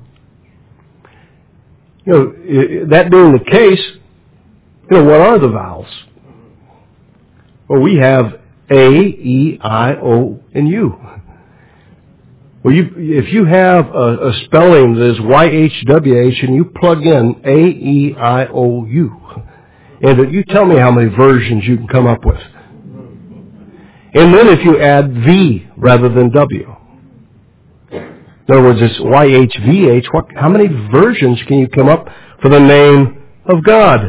You know, that being the case, you know, what are the vowels? Well, we have A, E, I, O, and U. Well, you, if you have a, a spelling that is Y H W H and you plug in A, E, I, O, U, and you tell me how many versions you can come up with. And then if you add V rather than W. In other words, it's Y H V H. What, how many versions can you come up for the name of God?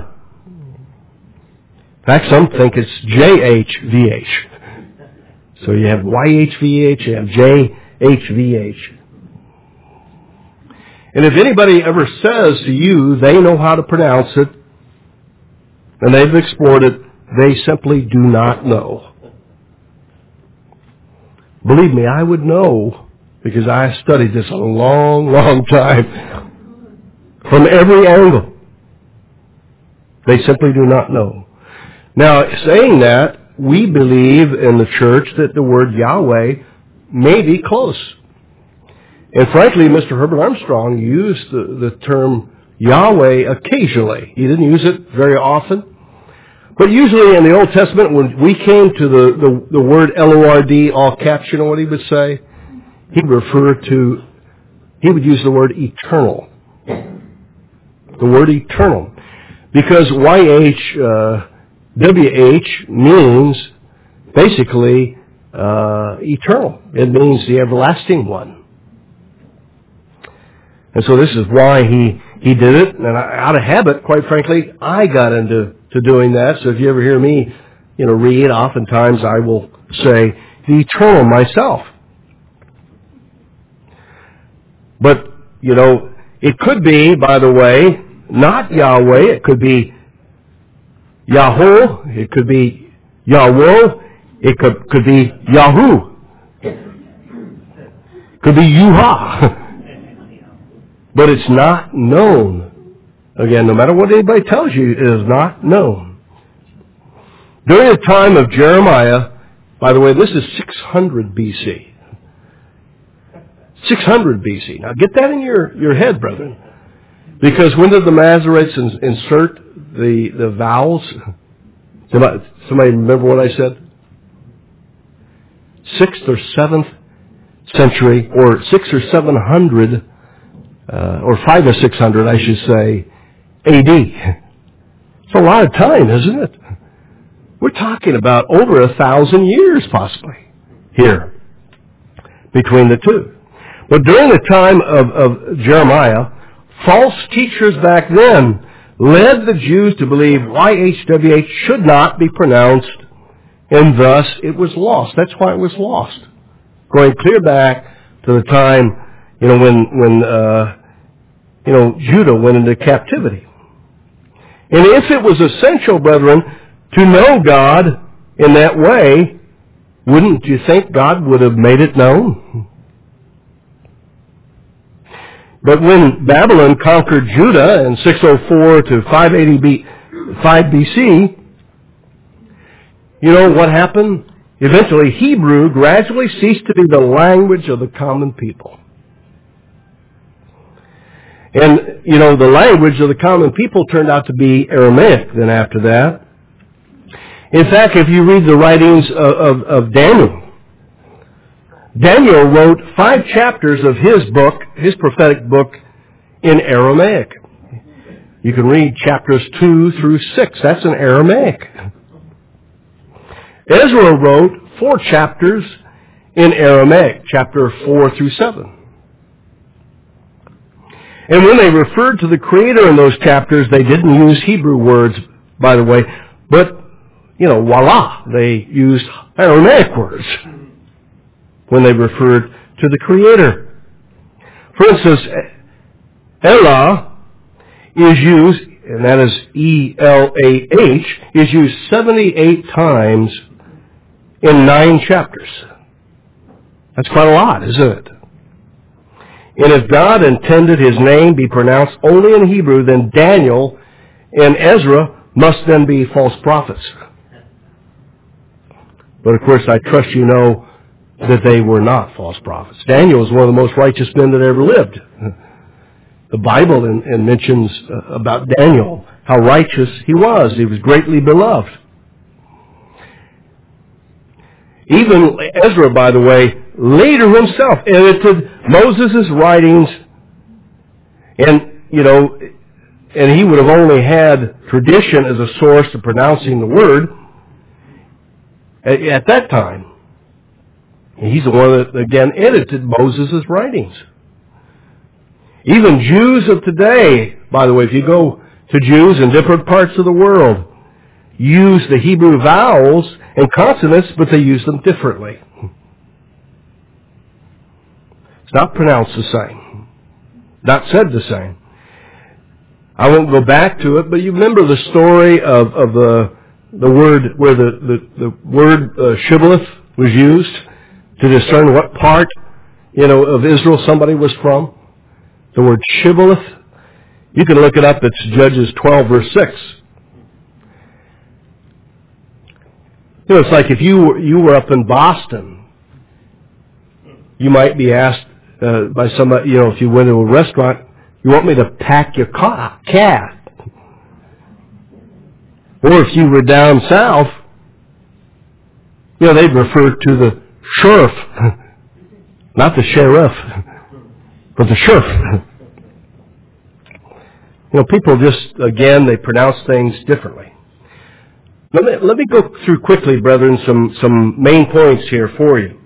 In fact, some think it's J H V H. So you have Y H V H, you have J H V H. And if anybody ever says to you they know how to pronounce it, and they've explored it, they simply do not know. Believe me, I would know, because I studied this a long, long time. From every angle. They simply do not know. Now, saying that, we believe in the church that the word Yahweh may be close. And frankly, Mister Herbert Armstrong used the, the term Yahweh occasionally. He didn't use it very often. But usually in the Old Testament, when we came to the, the, the word L O R D, all caps, you know what he would say? He'd refer to, he would use the word eternal. The word eternal. Because Y H W H means basically uh, eternal. It means the everlasting one. And so this is why he, he did it. And out of habit, quite frankly, I got into to doing that. So if you ever hear me, you know, read, oftentimes I will say the eternal myself. But, you know, it could be, by the way, not Yahweh. It could be Yahweh. It could be Yahweh. It could, could be Yahoo. It could be Yuha. But it's not known. Again, no matter what anybody tells you, it is not known. During the time of Jeremiah, by the way, this is six hundred B C. six hundred B C. Now get that in your, your head, brethren. Because when did the Masoretes insert the, the vowels? Somebody, somebody remember what I said? Sixth or seventh century, or six or seven hundred, uh, or five or six hundred, I should say, A D. It's a lot of time, isn't it? We're talking about over a thousand years, possibly, here, between the two. But during the time of, of Jeremiah, false teachers back then led the Jews to believe Y H W H should not be pronounced, and thus it was lost. That's why it was lost. Going clear back to the time, you know, when, when uh, you know, Judah went into captivity. And if it was essential, brethren, to know God in that way, wouldn't you think God would have made it known? But when Babylon conquered Judah in six oh four to five eighty-five B C, you know what happened? Eventually, Hebrew gradually ceased to be the language of the common people. And, you know, the language of the common people turned out to be Aramaic then after that. In fact, if you read the writings of, of, of Daniel, Daniel wrote five chapters of his book, his prophetic book, in Aramaic. You can read chapters two through six. That's in Aramaic. Ezra wrote four chapters in Aramaic, chapter four through seven. And when they referred to the Creator in those chapters, they didn't use Hebrew words, by the way, but, you know, voila, they used Aramaic words when they referred to the Creator. For instance, Elah is used, and that is E L A H, is used seventy-eight times in nine chapters. That's quite a lot, isn't it? And if God intended his name be pronounced only in Hebrew, then Daniel and Ezra must then be false prophets. But of course, I trust you know that they were not false prophets. Daniel was one of the most righteous men that ever lived. The Bible in, in mentions uh, about Daniel, how righteous he was. He was greatly beloved. Even Ezra, by the way, later himself edited Moses' writings, and, you know, and he would have only had tradition as a source of pronouncing the word at, at that time. He's the one that, again, edited Moses' writings. Even Jews of today, by the way, if you go to Jews in different parts of the world, use the Hebrew vowels and consonants, but they use them differently. It's not pronounced the same. Not said the same. I won't go back to it, but you remember the story of, of the the word where the, the, the word uh, shibboleth was used to discern what part, you know, of Israel somebody was from? The word shibboleth. You can look it up. It's Judges twelve, verse six. You know, it's like if you were, you were up in Boston, you might be asked uh, by somebody, you know, if you went to a restaurant, you want me to pack your car, cat? Or if you were down south, you know, they'd refer to the sheriff, not the sheriff, but the sheriff. You know, people just, again, they pronounce things differently. Let me, let me go through quickly, brethren, some, some main points here for you.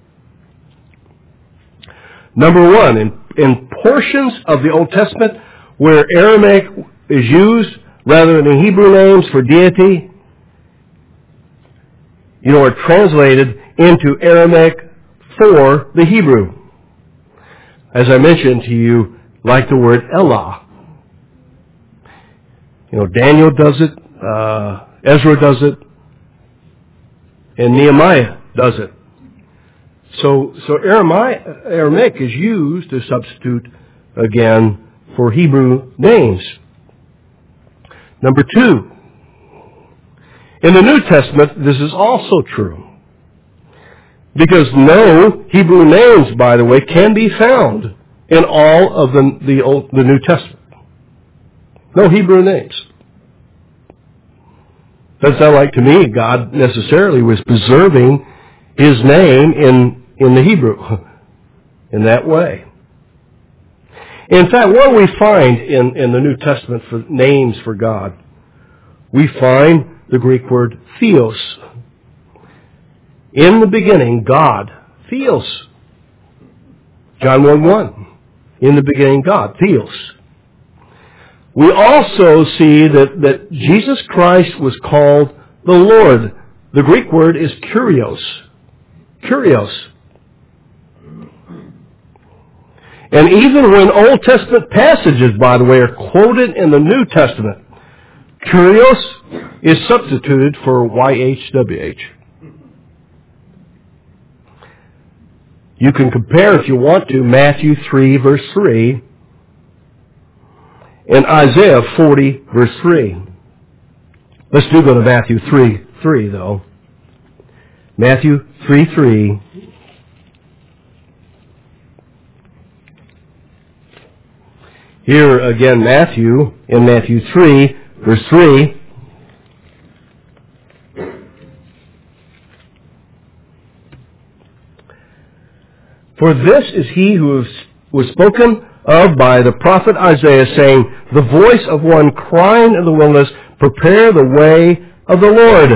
Number one, in, in portions of the Old Testament where Aramaic is used rather than Hebrew names for deity, you know, are translated into Aramaic for the Hebrew. As I mentioned to you, like the word Elah. You know, Daniel does it, uh, Ezra does it, and Nehemiah does it. So, so Aramaic, Aramaic is used to substitute, again, for Hebrew names. Number two, in the New Testament, this is also true. Because no Hebrew names, by the way, can be found in all of the, the, Old, the New Testament. No Hebrew names. Doesn't sound like to me God necessarily was preserving his name in, in the Hebrew in that way. In fact, what do we find in, in the New Testament for names for God? We find the Greek word theos. In the beginning, God, theos. John one one. In the beginning, God, theos. We also see that, that Jesus Christ was called the Lord. The Greek word is kurios. Kurios. And even when Old Testament passages, by the way, are quoted in the New Testament, kurios is substituted for Y H W H. You can compare, if you want to, Matthew three, verse three, and Isaiah forty, verse three. Let's do go to Matthew three, three, though. Matthew three, three. Here again, Matthew, in Matthew three, verse three. For this is he who was spoken of by the prophet Isaiah, saying, the voice of one crying in the wilderness, prepare the way of the Lord.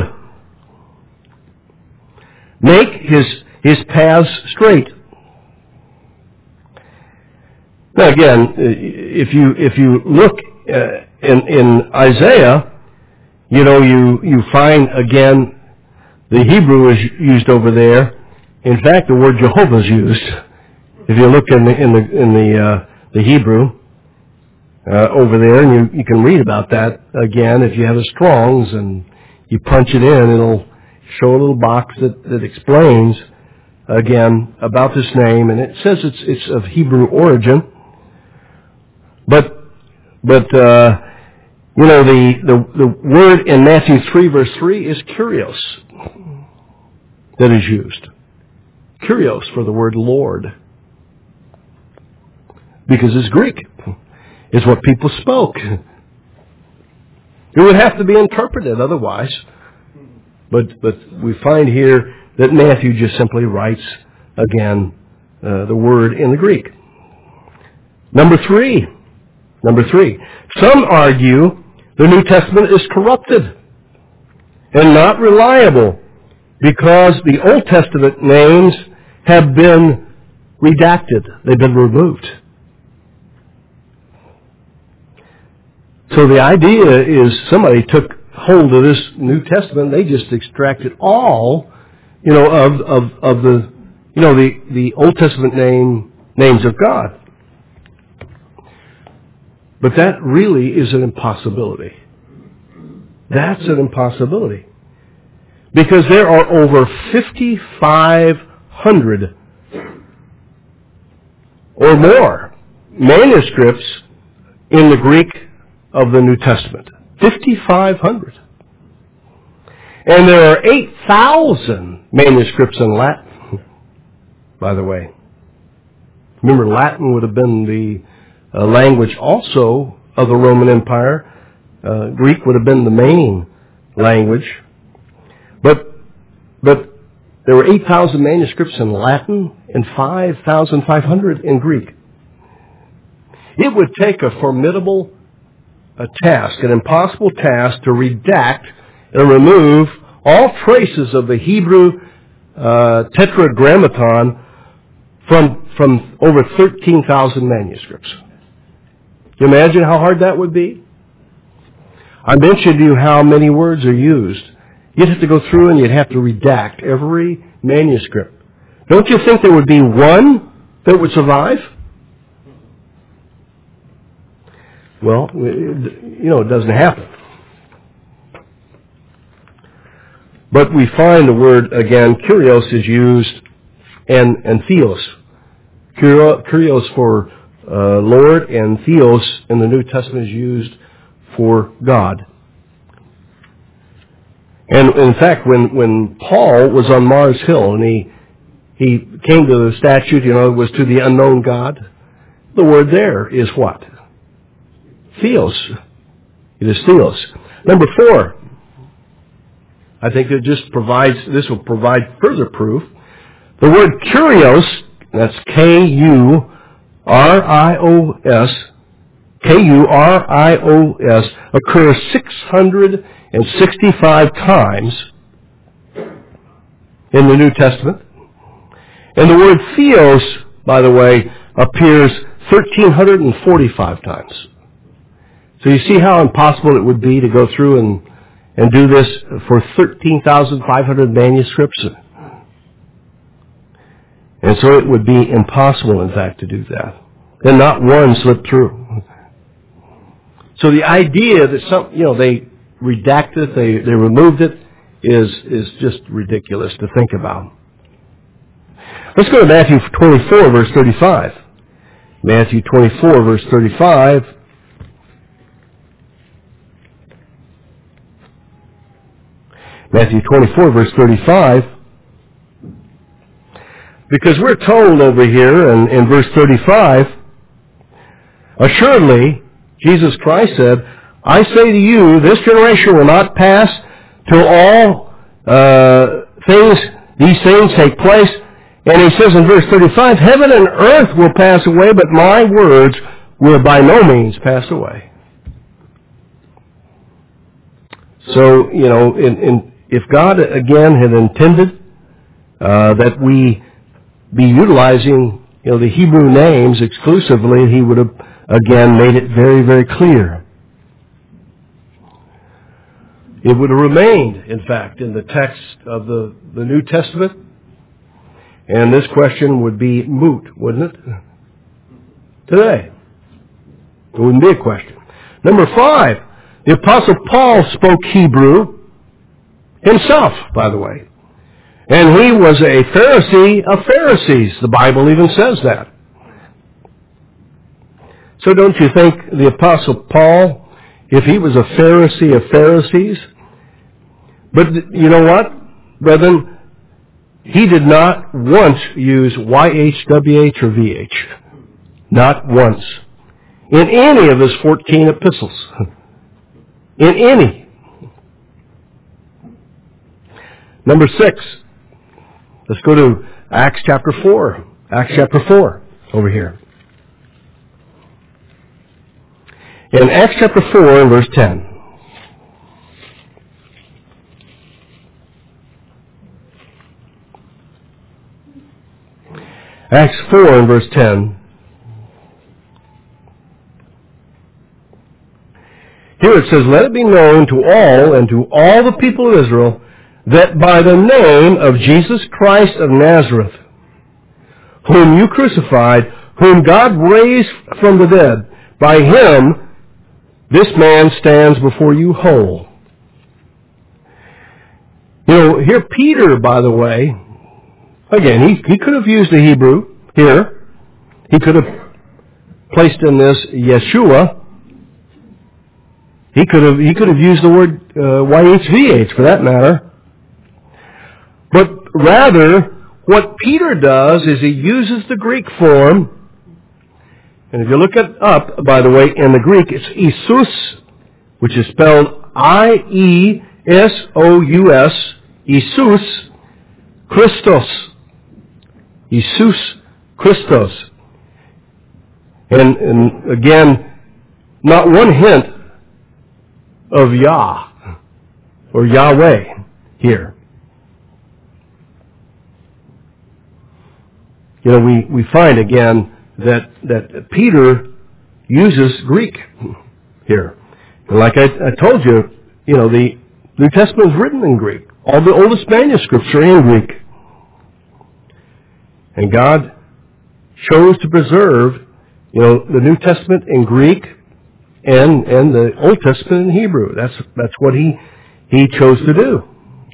Make his, his paths straight. Now again, if you, if you look uh, in, in Isaiah, you know, you, you find again, the Hebrew is used over there. In fact, the word Jehovah is used. If you look in the, in the, in the, uh, the Hebrew, uh, over there, and you, you can read about that again if you have a Strong's and you punch it in. It'll show a little box that, that explains again about this name, and it says it's it's of Hebrew origin. But but uh, you know the, the the word in Matthew three verse three is kurios that is used. Kurios for the word Lord, because it's Greek. It's what people spoke. It would have to be interpreted otherwise. But but we find here that Matthew just simply writes again uh, the word in the Greek. Number three. Number three. Some argue the New Testament is corrupted and not reliable because the Old Testament names have been redacted. They've been removed. So the idea is somebody took hold of this New Testament. They just extracted all, you know, of of, of the, you know, the, the Old Testament name names of God. But that really is an impossibility. That's an impossibility. Because there are over fifty-five hundred or more manuscripts in the Greek of the New Testament. fifty-five hundred. And there are eight thousand manuscripts in Latin, by the way. Remember, Latin would have been the uh, language also of the Roman Empire. Uh, Greek would have been the main language. But, but there were eight thousand manuscripts in Latin and five thousand five hundred in Greek. It would take a formidable a task, an impossible task, to redact and remove all traces of the Hebrew uh, Tetragrammaton from from over thirteen thousand manuscripts. Can you imagine how hard that would be? I mentioned to you how many words are used. You'd have to go through and you'd have to redact every manuscript. Don't you think there would be one that would survive? Well, you know, it doesn't happen. But we find the word, again, kurios is used, and, and theos. Kurios for uh, Lord, and theos in the New Testament is used for God. And in fact, when, when Paul was on Mars Hill and he, he came to the statue, you know, it was to the unknown God, the word there is what? Theos. It is theos. Number four. I think it just provides, this will provide further proof. The word kurios, that's K U R I O S, K U R I O S, occurs six hundred sixty-five times in the New Testament. And the word theos, by the way, appears one thousand three hundred forty-five times. So you see how impossible it would be to go through and, and do this for thirteen thousand five hundred manuscripts. And so it would be impossible, in fact, to do that. And not one slipped through. So the idea that some, you know, they redacted it, they, they removed it, is, is just ridiculous to think about. Let's go to Matthew twenty-four, verse thirty-five. Matthew twenty-four, verse thirty-five. Matthew twenty-four, verse thirty-five. Because we're told over here in, in verse thirty-five, assuredly, Jesus Christ said, I say to you, this generation will not pass till all uh, things, these things take place. And he says in verse thirty-five, heaven and earth will pass away, but my words will by no means pass away. So, you know, in, in, if God again had intended uh, that we be utilizing, you know, the Hebrew names exclusively, he would have again made it very, very clear. It would have remained, in fact, in the text of the, the New Testament, and this question would be moot, wouldn't it? Today. It wouldn't be a question. Number five, the Apostle Paul spoke Hebrew himself, by the way. And he was a Pharisee of Pharisees. The Bible even says that. So don't you think the Apostle Paul, if he was a Pharisee of Pharisees, but you know what, brethren? He did not once use Y H W H or V H. Not once. In any of his fourteen epistles. In any. Number six. Let's go to Acts chapter four. Acts chapter four. Over here. In Acts chapter four and verse ten. Acts four and verse ten. Here it says, "Let it be known to all and to all the people of Israel that by the name of Jesus Christ of Nazareth, whom you crucified, whom God raised from the dead, by him this man stands before you whole." You know, here Peter, by the way, again, he, he could have used the Hebrew here. He could have placed in this Yeshua. He could have he could have used the word uh, Y H V H for that matter. But rather, what Peter does is he uses the Greek form. And if you look it up, by the way, in the Greek, it's Isus, which is spelled I E S O U S, Isus Christos. Isus Christos. And, and again, not one hint of Yah or Yahweh here. You know, we, we find again that, that Peter uses Greek here. And like I, I told you, you know, the New Testament is written in Greek. All the oldest manuscripts are in Greek. And God chose to preserve, you know, the New Testament in Greek and, and the Old Testament in Hebrew. That's, that's what he, he chose to do.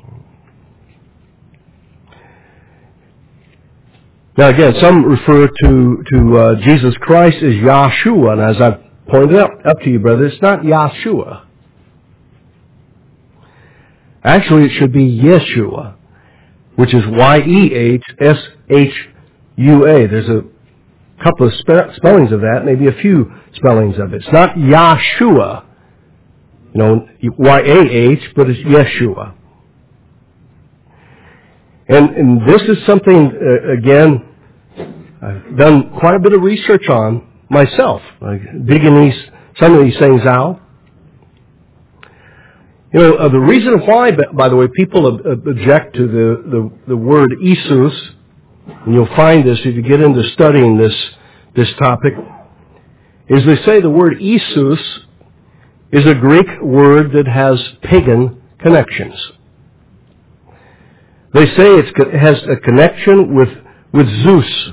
Now again, some refer to, to uh, Jesus Christ as Yahshua, and as I've pointed out up to you, brother, it's not Yahshua. Actually, it should be Yeshua, which is Y E H S H U A. There's a couple of spe- spellings of that, maybe a few spellings of it. It's not Yahshua, you know, Y A H, but it's Yeshua. And, and this is something, uh, again, I've done quite a bit of research on myself, like digging these, some of these things out. You know, uh, the reason why, by the way, people ob- object to the, the, the word Isus, and you'll find this if you get into studying this, this topic, is they say the word Isus is a Greek word that has pagan connections. They say it's, it has a connection with, with Zeus.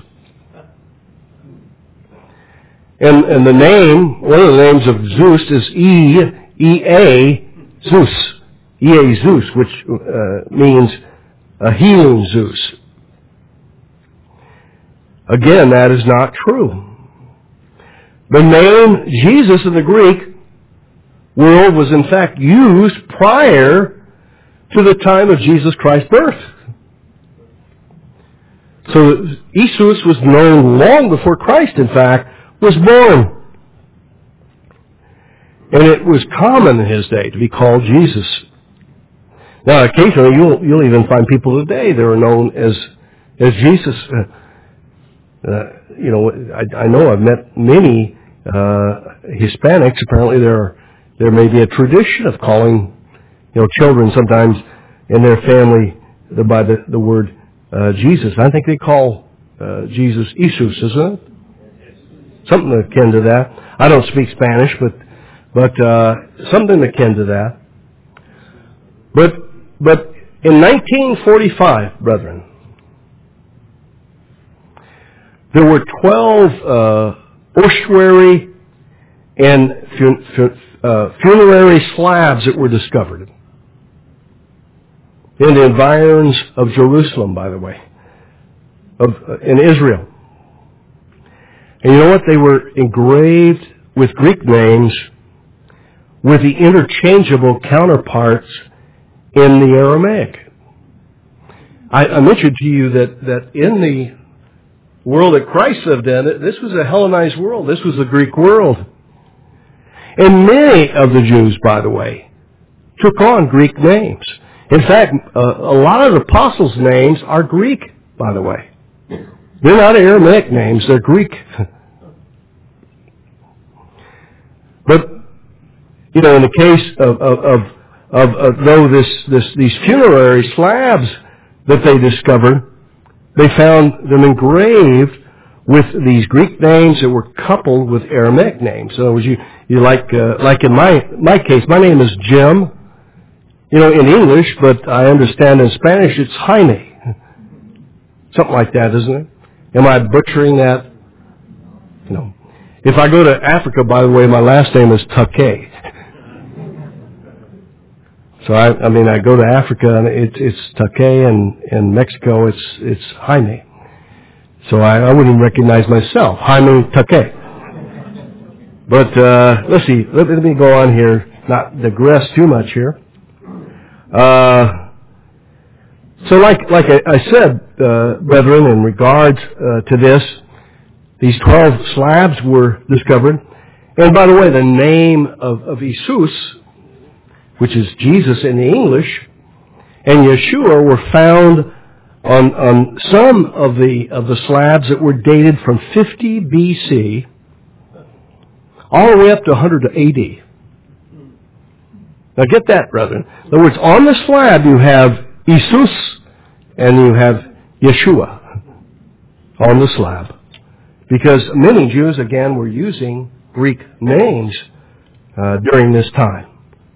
And, and the name, one of the names of Zeus is E, E A, Zeus. E A Zeus, which uh, means a healing Zeus. Again, that is not true. The name Jesus in the Greek world was in fact used prior to the time of Jesus Christ's birth. So Isus was known long before Christ, in fact, was born. And it was common in his day to be called Jesus. Now, occasionally you'll, you'll even find people today that are known as, as Jesus. Uh, uh, you know, I, I know I've met many uh, Hispanics. Apparently there, there may be a tradition of calling, you know, children sometimes in their family by the, the word uh, Jesus. I think they call uh, Jesus Isus, isn't it? Something akin to that. I don't speak Spanish, but but uh, something akin to that. But but in nineteen forty-five, brethren, there were twelve uh, ossuary and fun- fun- uh, funerary slabs that were discovered in the environs of Jerusalem, by the way, of uh, in Israel. And you know what? They were engraved with Greek names with the interchangeable counterparts in the Aramaic. I, I mentioned to you that, that in the world that Christ lived in, this was a Hellenized world. This was the Greek world. And many of the Jews, by the way, took on Greek names. In fact, uh, a lot of the apostles' names are Greek, by the way. They're not Aramaic names, they're Greek. But, you know, in the case of, of, of, of, of though this, this, these funerary slabs that they discovered, they found them engraved with these Greek names that were coupled with Aramaic names. So, in other words, you, you like, uh, like in my, my case, my name is Jim, you know, in English, but I understand in Spanish it's Jaime. Something like that, isn't it? Am I butchering that? No. If I go to Africa, by the way, my last name is Take. So I, I mean, I go to Africa and it's it's Take, and in Mexico it's it's Jaime. So I, I wouldn't recognize myself, Jaime Take. But uh, let's see, let, let me go on here, not digress too much here. Uh, so, like like I, I said, uh, brethren, in regards uh, to this, these twelve slabs were discovered, and by the way, the name of of Jesus, which is Jesus in the English, and Yeshua were found on on some of the of the slabs that were dated from fifty B C all the way up to one hundred A D. Now get that, brethren. In other words, on the slab you have Jesus and you have Yeshua on the slab, because many Jews again were using Greek names uh, during this time.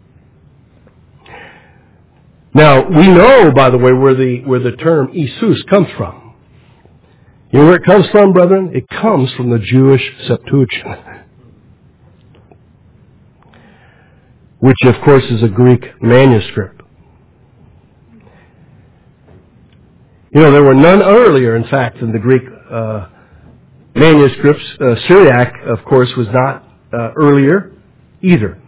Now, we know, by the way, where the where the term Jesus comes from. You know where it comes from, brethren? It comes from the Jewish Septuagint, which, of course, is a Greek manuscript. You know, there were none earlier, in fact, than the Greek uh, manuscripts. Uh, Syriac, of course, was not uh, earlier either.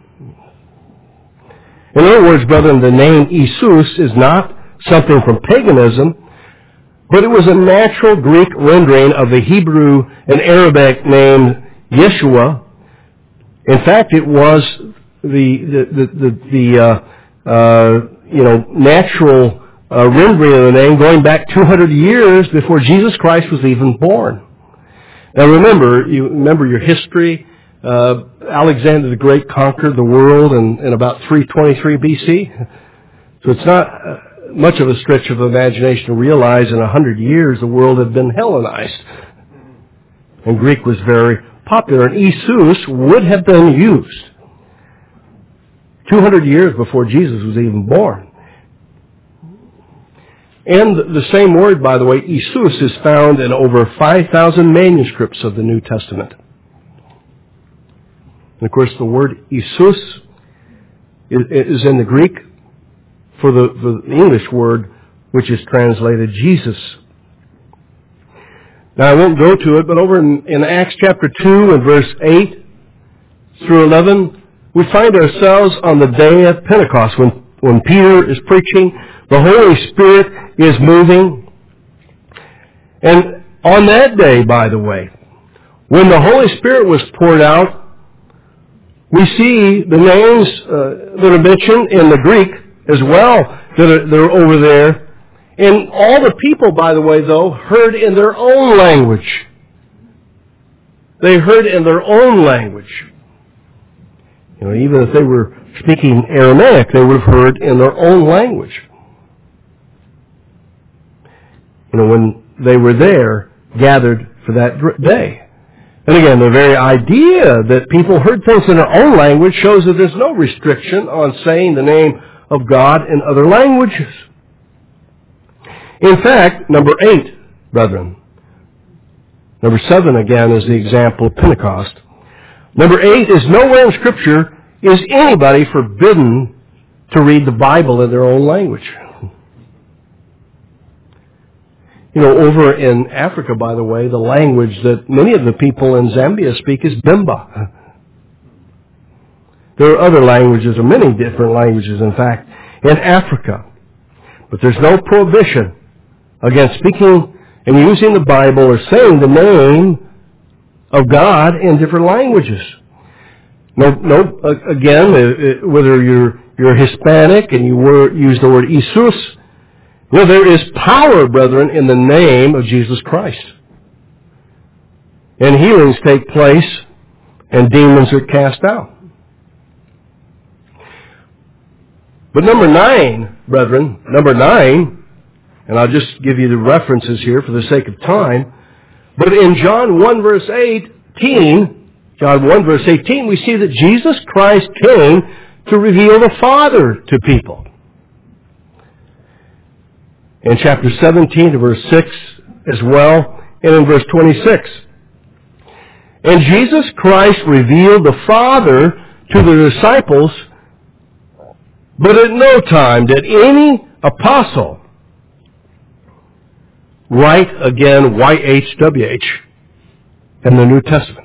In other words, brethren, the name Jesus is not something from paganism, but it was a natural Greek rendering of the Hebrew and Arabic name Yeshua. In fact, it was the the the, the, the uh, uh, you know natural uh, rendering of the name going back two hundred years before Jesus Christ was even born. Now, remember, you remember your history. Uh, Alexander the Great conquered the world in, in about three twenty-three B C. So it's not uh, much of a stretch of imagination to realize in a hundred years the world had been Hellenized. And Greek was very popular. And Jesus would have been used two hundred years before Jesus was even born. And the same word, by the way, Jesus, is found in over five thousand manuscripts of the New Testament. And of course, the word Jesus is in the Greek for the, for the English word, which is translated Jesus. Now, I won't go to it, but over in, in Acts chapter two and verse eight through eleven, we find ourselves on the day of Pentecost when, when Peter is preaching. The Holy Spirit is moving. And on that day, by the way, when the Holy Spirit was poured out, we see the names uh, that are mentioned in the Greek as well that are, that are over there. And all the people, by the way, though, heard in their own language. They heard in their own language. You know, even if they were speaking Aramaic, they would have heard in their own language. You know, when they were there, gathered for that day. And again, the very idea that people heard things in their own language shows that there's no restriction on saying the name of God in other languages. In fact, number eight, brethren, number seven again is the example of Pentecost. Number eight is nowhere in Scripture is anybody forbidden to read the Bible in their own language. You know, over in Africa, by the way, the language that many of the people in Zambia speak is Bimba. There are other languages, or many different languages, in fact, in Africa. But there's no prohibition against speaking and using the Bible or saying the name of God in different languages. No, no. Again, whether you're you're Hispanic and you were, use the word Jesus, you know, there is power, brethren, in the name of Jesus Christ. And healings take place, and demons are cast out. But number nine, brethren, number nine, and I'll just give you the references here for the sake of time, but in John one verse eighteen, John one verse eighteen, we see that Jesus Christ came to reveal the Father to people. In chapter seventeen, verse six as well, and in verse twenty-six. And Jesus Christ revealed the Father to the disciples, but at no time did any apostle write again Y H W H in the New Testament.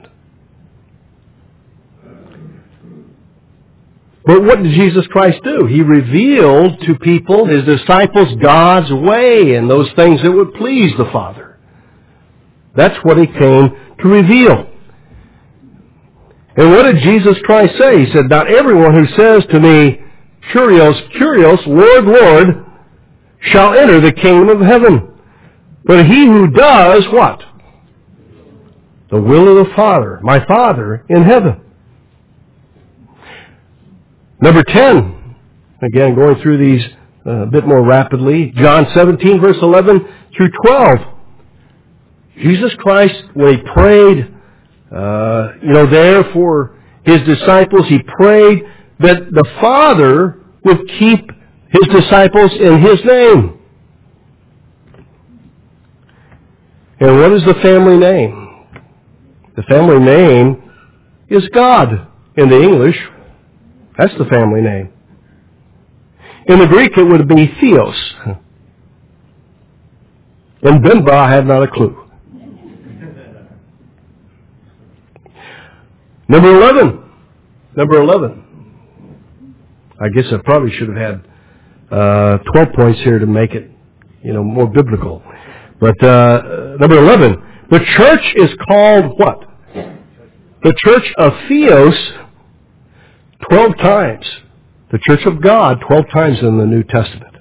But what did Jesus Christ do? He revealed to people, His disciples, God's way and those things that would please the Father. That's what He came to reveal. And what did Jesus Christ say? He said, not everyone who says to me, Curios, Curios, Lord, Lord, shall enter the kingdom of heaven. But he who does what? The will of the Father, my Father in heaven. Number ten, again, going through these uh, a bit more rapidly. John seventeen, verse eleven through twelve. Jesus Christ, when He prayed, uh, you know, there for His disciples, He prayed that the Father would keep His disciples in His name. And what is the family name? The family name is God in the English. That's the family name. In the Greek, it would be Theos. In Bimba, I have not a clue. Number eleven. Number eleven. I guess I probably should have had uh, twelve points here to make it, you know, more biblical. But uh, number eleven. The church is called what? The church of Theos. Twelve times. The Church of God, twelve times in the New Testament.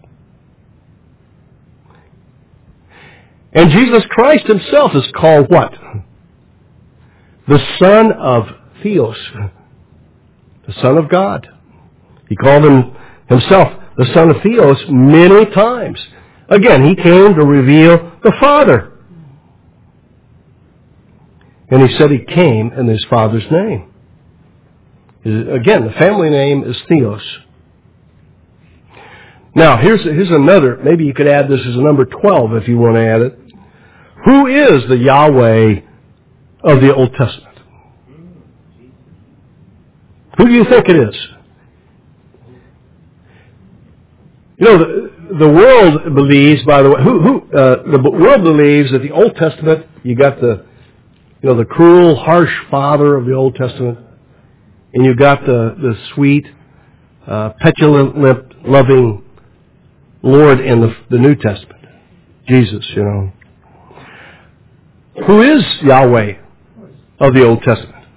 And Jesus Christ Himself is called what? The Son of Theos. The Son of God. He called him Himself the Son of Theos many times. Again, He came to reveal the Father. And He said He came in His Father's name. Again, the family name is Theos. Now, here's, here's another, maybe you could add this as a number twelve if you want to add it. Who is the Yahweh of the Old Testament? Who do you think it is? You know, the, the world believes, by the way, who, who, uh, the world believes that the Old Testament, you got the, you know, the cruel, harsh father of the Old Testament. And you've got the, the sweet, uh, petulant, loving Lord in the, the New Testament. Jesus, you know. Who is Yahweh of the Old Testament?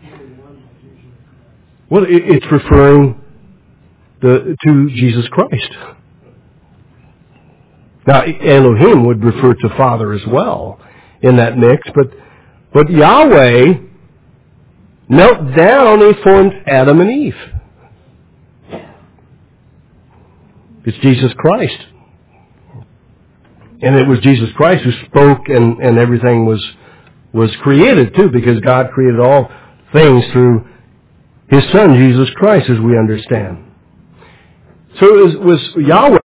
Well, it, it's referring the, to Jesus Christ. Now, Elohim would refer to Father as well in that mix, but, but Yahweh knelt down, He formed Adam and Eve. It's Jesus Christ. And it was Jesus Christ who spoke and, and everything was was created too, because God created all things through His Son, Jesus Christ, as we understand. So it was, was Yahweh